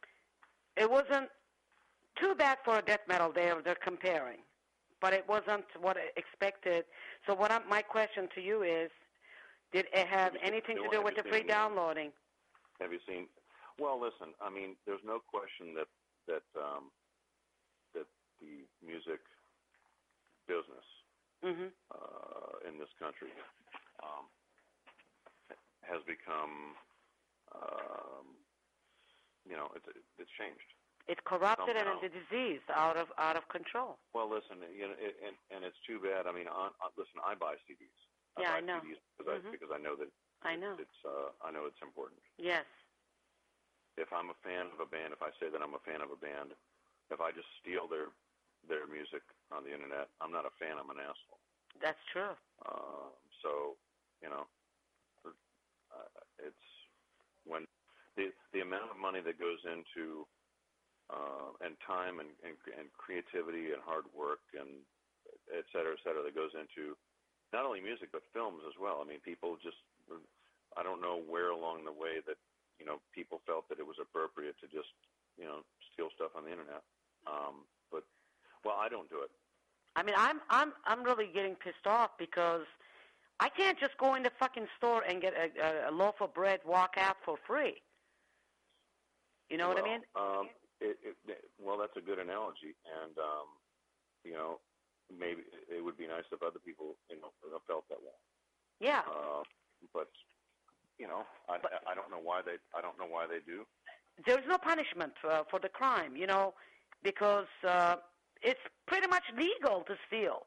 it wasn't too bad for a death metal. They're they're comparing, but it wasn't what I expected. So what I'm, my question to you is, did it have Have you anything seen- to do have with you the free seen, uh, downloading? Have you seen? Well, listen. I mean, there's no question that that um, that the music business Mhm. uh, in this country um, has become, um, you know, it's it's changed. It's corrupted Somehow. and it's a disease out of out of control. Well, listen, you know, it, and and it's too bad. I mean, on, on, listen, I buy C Ds. I Yeah, buy I know. C Ds because Mhm. I because I know that I know. it's uh, I know it's important. Yes. If I'm a fan of a band, if I say that I'm a fan of a band, if I just steal their their music on the internet, I'm not a fan. I'm an asshole. That's true. Um, so, you know, uh, it's when the the amount of money that goes into uh, and time and, and and creativity and hard work and et cetera, et cetera, that goes into not only music but films as well. I mean, people just I don't know where along the way that you know people felt that it was appropriate to just you know steal stuff on the internet. Um, but well, I don't do it. I mean, I'm I'm I'm really getting pissed off because I can't just go in the fucking store and get a, a loaf of bread, walk out for free. You know well, what I mean? Um, it, it, well, that's a good analogy, and um, you know, maybe it would be nice if other people, you know, felt that way. Yeah. Uh, but you know, I But- I don't know why they I don't know why they do. There's no punishment uh, for the crime, you know, because uh, it's pretty much legal to steal.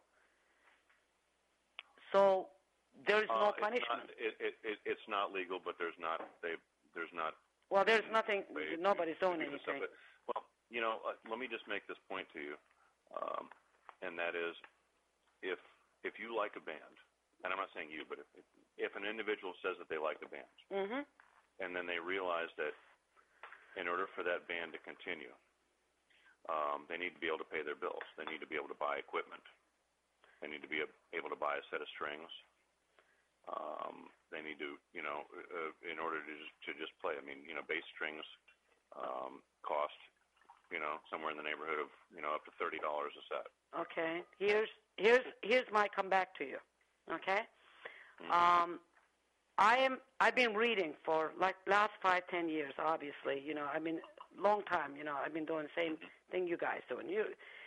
So there's Uh, no it's punishment. not, it, it, it it's not legal, but there's not they there's not. Well, there's nothing. way Nobody's to doing do this stuff. anything. But, well, you know, uh, let me just make this point to you, um, and that is, if if you like a band, and I'm not saying you, but if if an individual says that they like a band, Mhm. and then they realize that in order for that band to continue, um, they need to be able to pay their bills. They need to be able to buy equipment. They need to be able to buy a set of strings. Um, they need to, you know, uh, in order to just, to just play. I mean, you know, bass strings um, cost, you know, somewhere in the neighborhood of, you know, up to thirty dollars a set. Okay. Here's here's here's my comeback to you. Okay. Mm-hmm. Um, I am. I've been reading for like last five, ten years. Obviously, you know. I mean, long time. You know, I've been doing the same thing you guys doing. You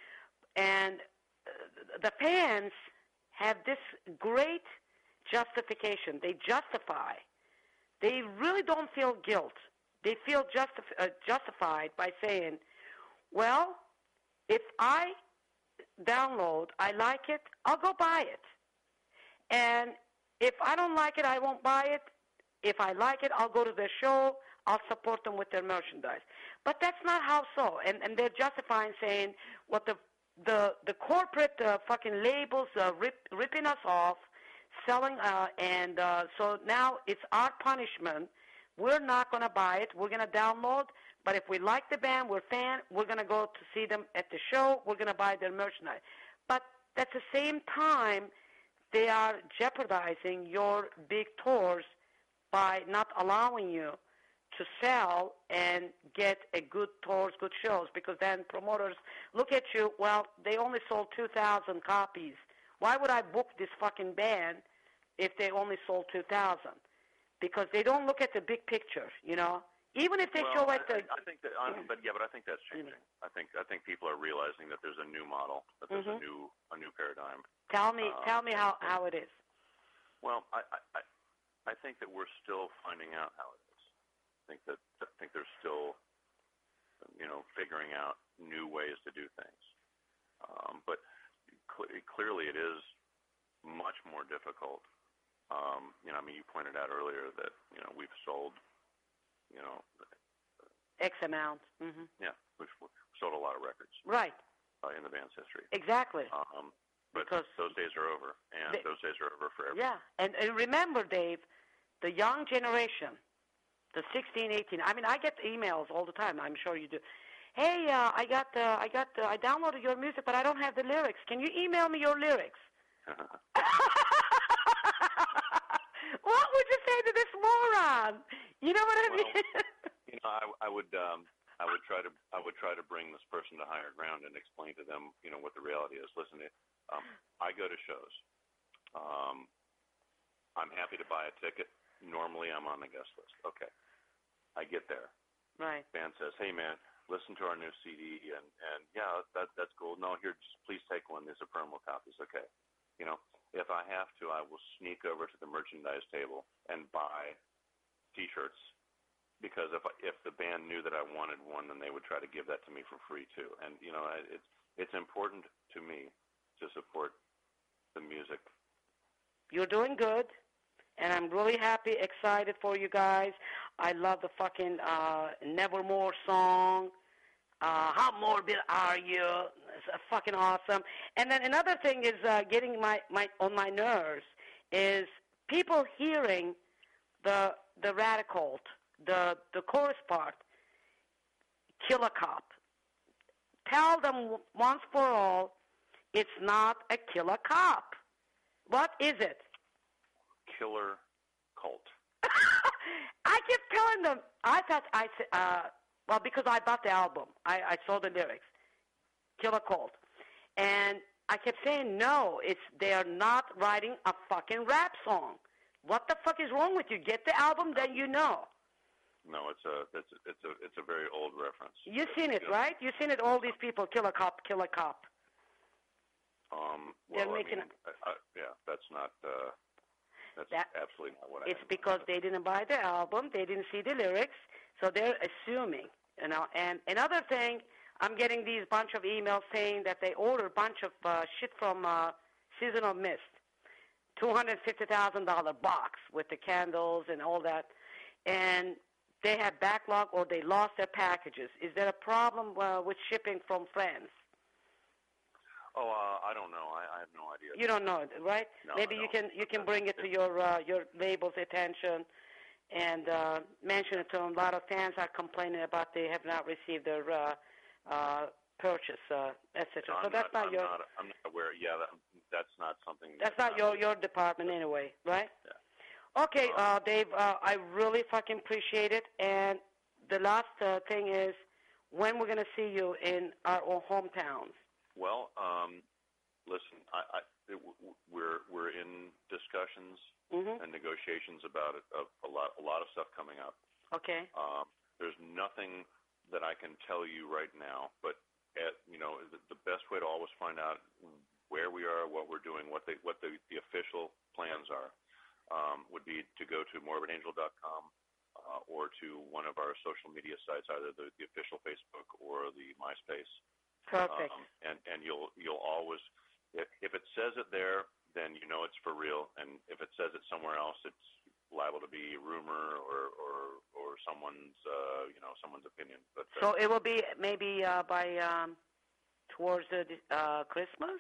and uh, the fans have this great justification. They justify. They really don't feel guilt. They feel justif- uh, justified by saying, "Well, if I download, I like it, I'll go buy it. And if I don't like it, I won't buy it. If I like it, I'll go to their show. I'll support them with their merchandise." But that's not how so. And and they're justifying saying what the the the corporate uh, fucking labels uh, rip, ripping us off, selling, uh, and uh, so now it's our punishment. We're not going to buy it. We're going to download. But if we like the band, we're fan, we're going to go to see them at the show. We're going to buy their merchandise. But at the same time, they are jeopardizing your big tours by not allowing you to sell and get a good tours, good shows, because then promoters look at you, well, they only sold two thousand copies. Why would I book this fucking band if they only sold two thousand? Because they don't look at the big picture, you know. Even if they well, show like I, the, I think that, I, but yeah, but I think that's changing. I think I think people are realizing that there's a new model, that there's Mhm. a new a new paradigm. tell me, Um, tell me how how it is. Well, I, I I I think that we're still finding out how it is. I think that I think there's still, you know, figuring out new ways to do things. Um, but cl- clearly, it is much more difficult. Um, you know, I mean, you pointed out earlier that you know we've sold, you know, X amount. Hmm. yeah, we've sold a lot of records Right. uh, in the band's history. Exactly. Um, but Because those days are over, and they- those days are over forever. Yeah, and, and remember, Dave, the young generation, the sixteen, eighteen. I mean, I get emails all the time. I'm sure you do. Hey, uh, I got, uh, I got, uh, I downloaded your music, but I don't have the lyrics. Can you email me your lyrics? What would you say to this moron? You know what I Well, mean? You know, I, I would, um, I would try to, I would try to bring this person to higher ground and explain to them, you know, what the reality is. Listen, um, I go to shows. Um, I'm happy to buy a ticket. Normally, I'm on the guest list. Okay, I get there. Right. Band says, "Hey, man, listen to our new C D, and, and yeah, that that's cool. No, here, just please take one. These are promo copies. Okay. You know, if I have to, I will sneak over to the merchandise table and buy T-shirts, because if I, if the band knew that I wanted one, then they would try to give that to me for free too. And you know, it's it's important to me to support the music. You're doing good, and I'm really happy, excited for you guys. I love the fucking uh, Nevermore song. Uh, how morbid are you? It's uh, fucking awesome. And then another thing is uh, getting my, my on my nerves is people hearing the the Radical, the the chorus part, kill a cop. Tell them once for all, it's not a killer cop. What is it? Killer cult. I kept telling them. I thought I said, uh, well, because I bought the album. I, I saw the lyrics. Killer cult. And I kept saying, no, it's they are not writing a fucking rap song. What the fuck is wrong with you? Get the album, then you know. No, it's a it's a, it's a it's a very old reference. You've seen it, right? You've seen it. All these people, kill a cop, kill a cop. Um, They're well, making I mean, I, I, yeah, that's not. Uh, that's that, absolutely not what I. It's because they didn't buy the album, they didn't see the lyrics, so they're assuming, you know. And another thing, I'm getting these bunch of emails saying that they ordered a bunch of uh, shit from uh, Season of Mist, two hundred fifty thousand dollar box with the candles and all that, and they had backlog or they lost their packages. Is there a problem uh, with shipping from France? Oh, uh, I don't know. I, I have no idea. You don't know, right? No, Maybe you can you can bring it to your uh, your label's attention and uh, mention it to them. A lot of fans are complaining about they have not received their uh, uh, purchase, uh, et cetera. No, so that's not, not your. Not, I'm not aware. Yeah, that, that's not something. That's not your your department anyway, right? Yeah. Okay, um, uh, Dave. Uh, I really fucking appreciate it. And the last uh, thing is, when we're gonna see you in our own hometowns. Well, um, listen, I, I, it, we're we're in discussions mm-hmm. and negotiations about it, a, a lot a lot of stuff coming up. Okay. Um, there's nothing that I can tell you right now, but at, you know, the, the best way to always find out where we are, what we're doing, what the what the, the official plans are, um, would be to go to morbid angel dot com uh, or to one of our social media sites, either the, the official Facebook or the MySpace. Perfect. Um, and and you'll you'll always, if, if it says it there, then you know it's for real. And if it says it somewhere else, it's liable to be rumor or or, or someone's uh, you know someone's opinion. But uh, so it will be maybe uh, by um, towards the uh, Christmas,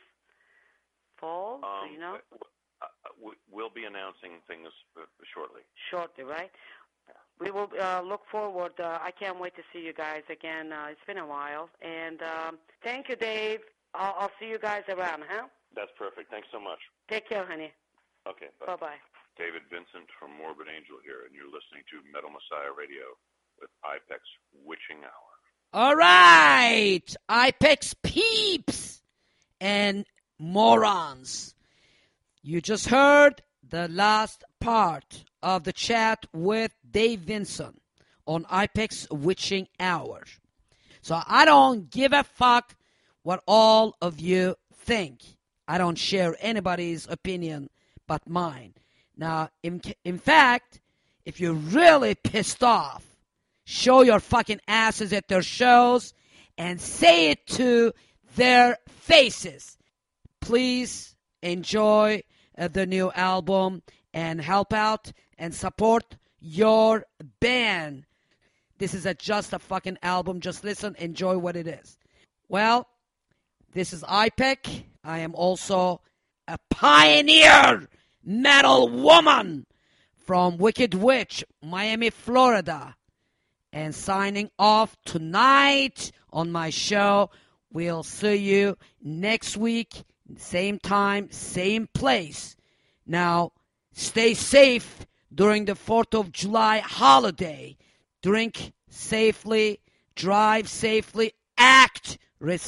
fall. um, Do you know? Uh, we'll be announcing things shortly. Shortly, right? We will uh, look forward. Uh, I can't wait to see you guys again. Uh, it's been a while. And um, thank you, Dave. I'll, I'll see you guys around, huh? That's perfect. Thanks so much. Take care, honey. Okay. Bye. Bye-bye. David Vincent from Morbid Angel here, and you're listening to Metal Messiah Radio with Ipex Witching Hour. All right, Ipex peeps and morons. You just heard the last part of the chat with Dave Vincent on Ipex Witching Hour. So I don't give a fuck what all of you think. I don't share anybody's opinion but mine. Now, in, in fact, if you're really pissed off, show your fucking asses at their shows and say it to their faces. Please enjoy uh, the new album and help out and support your band. This is a, just a fucking album. Just listen, enjoy what it is. Well, this is Ipex. I am also a pioneer metal woman from Wicked Witch, Miami, Florida. And signing off tonight on my show. We'll see you next week, same time, same place. Now, stay safe during the fourth of July holiday. Drink safely, drive safely, act responsibly.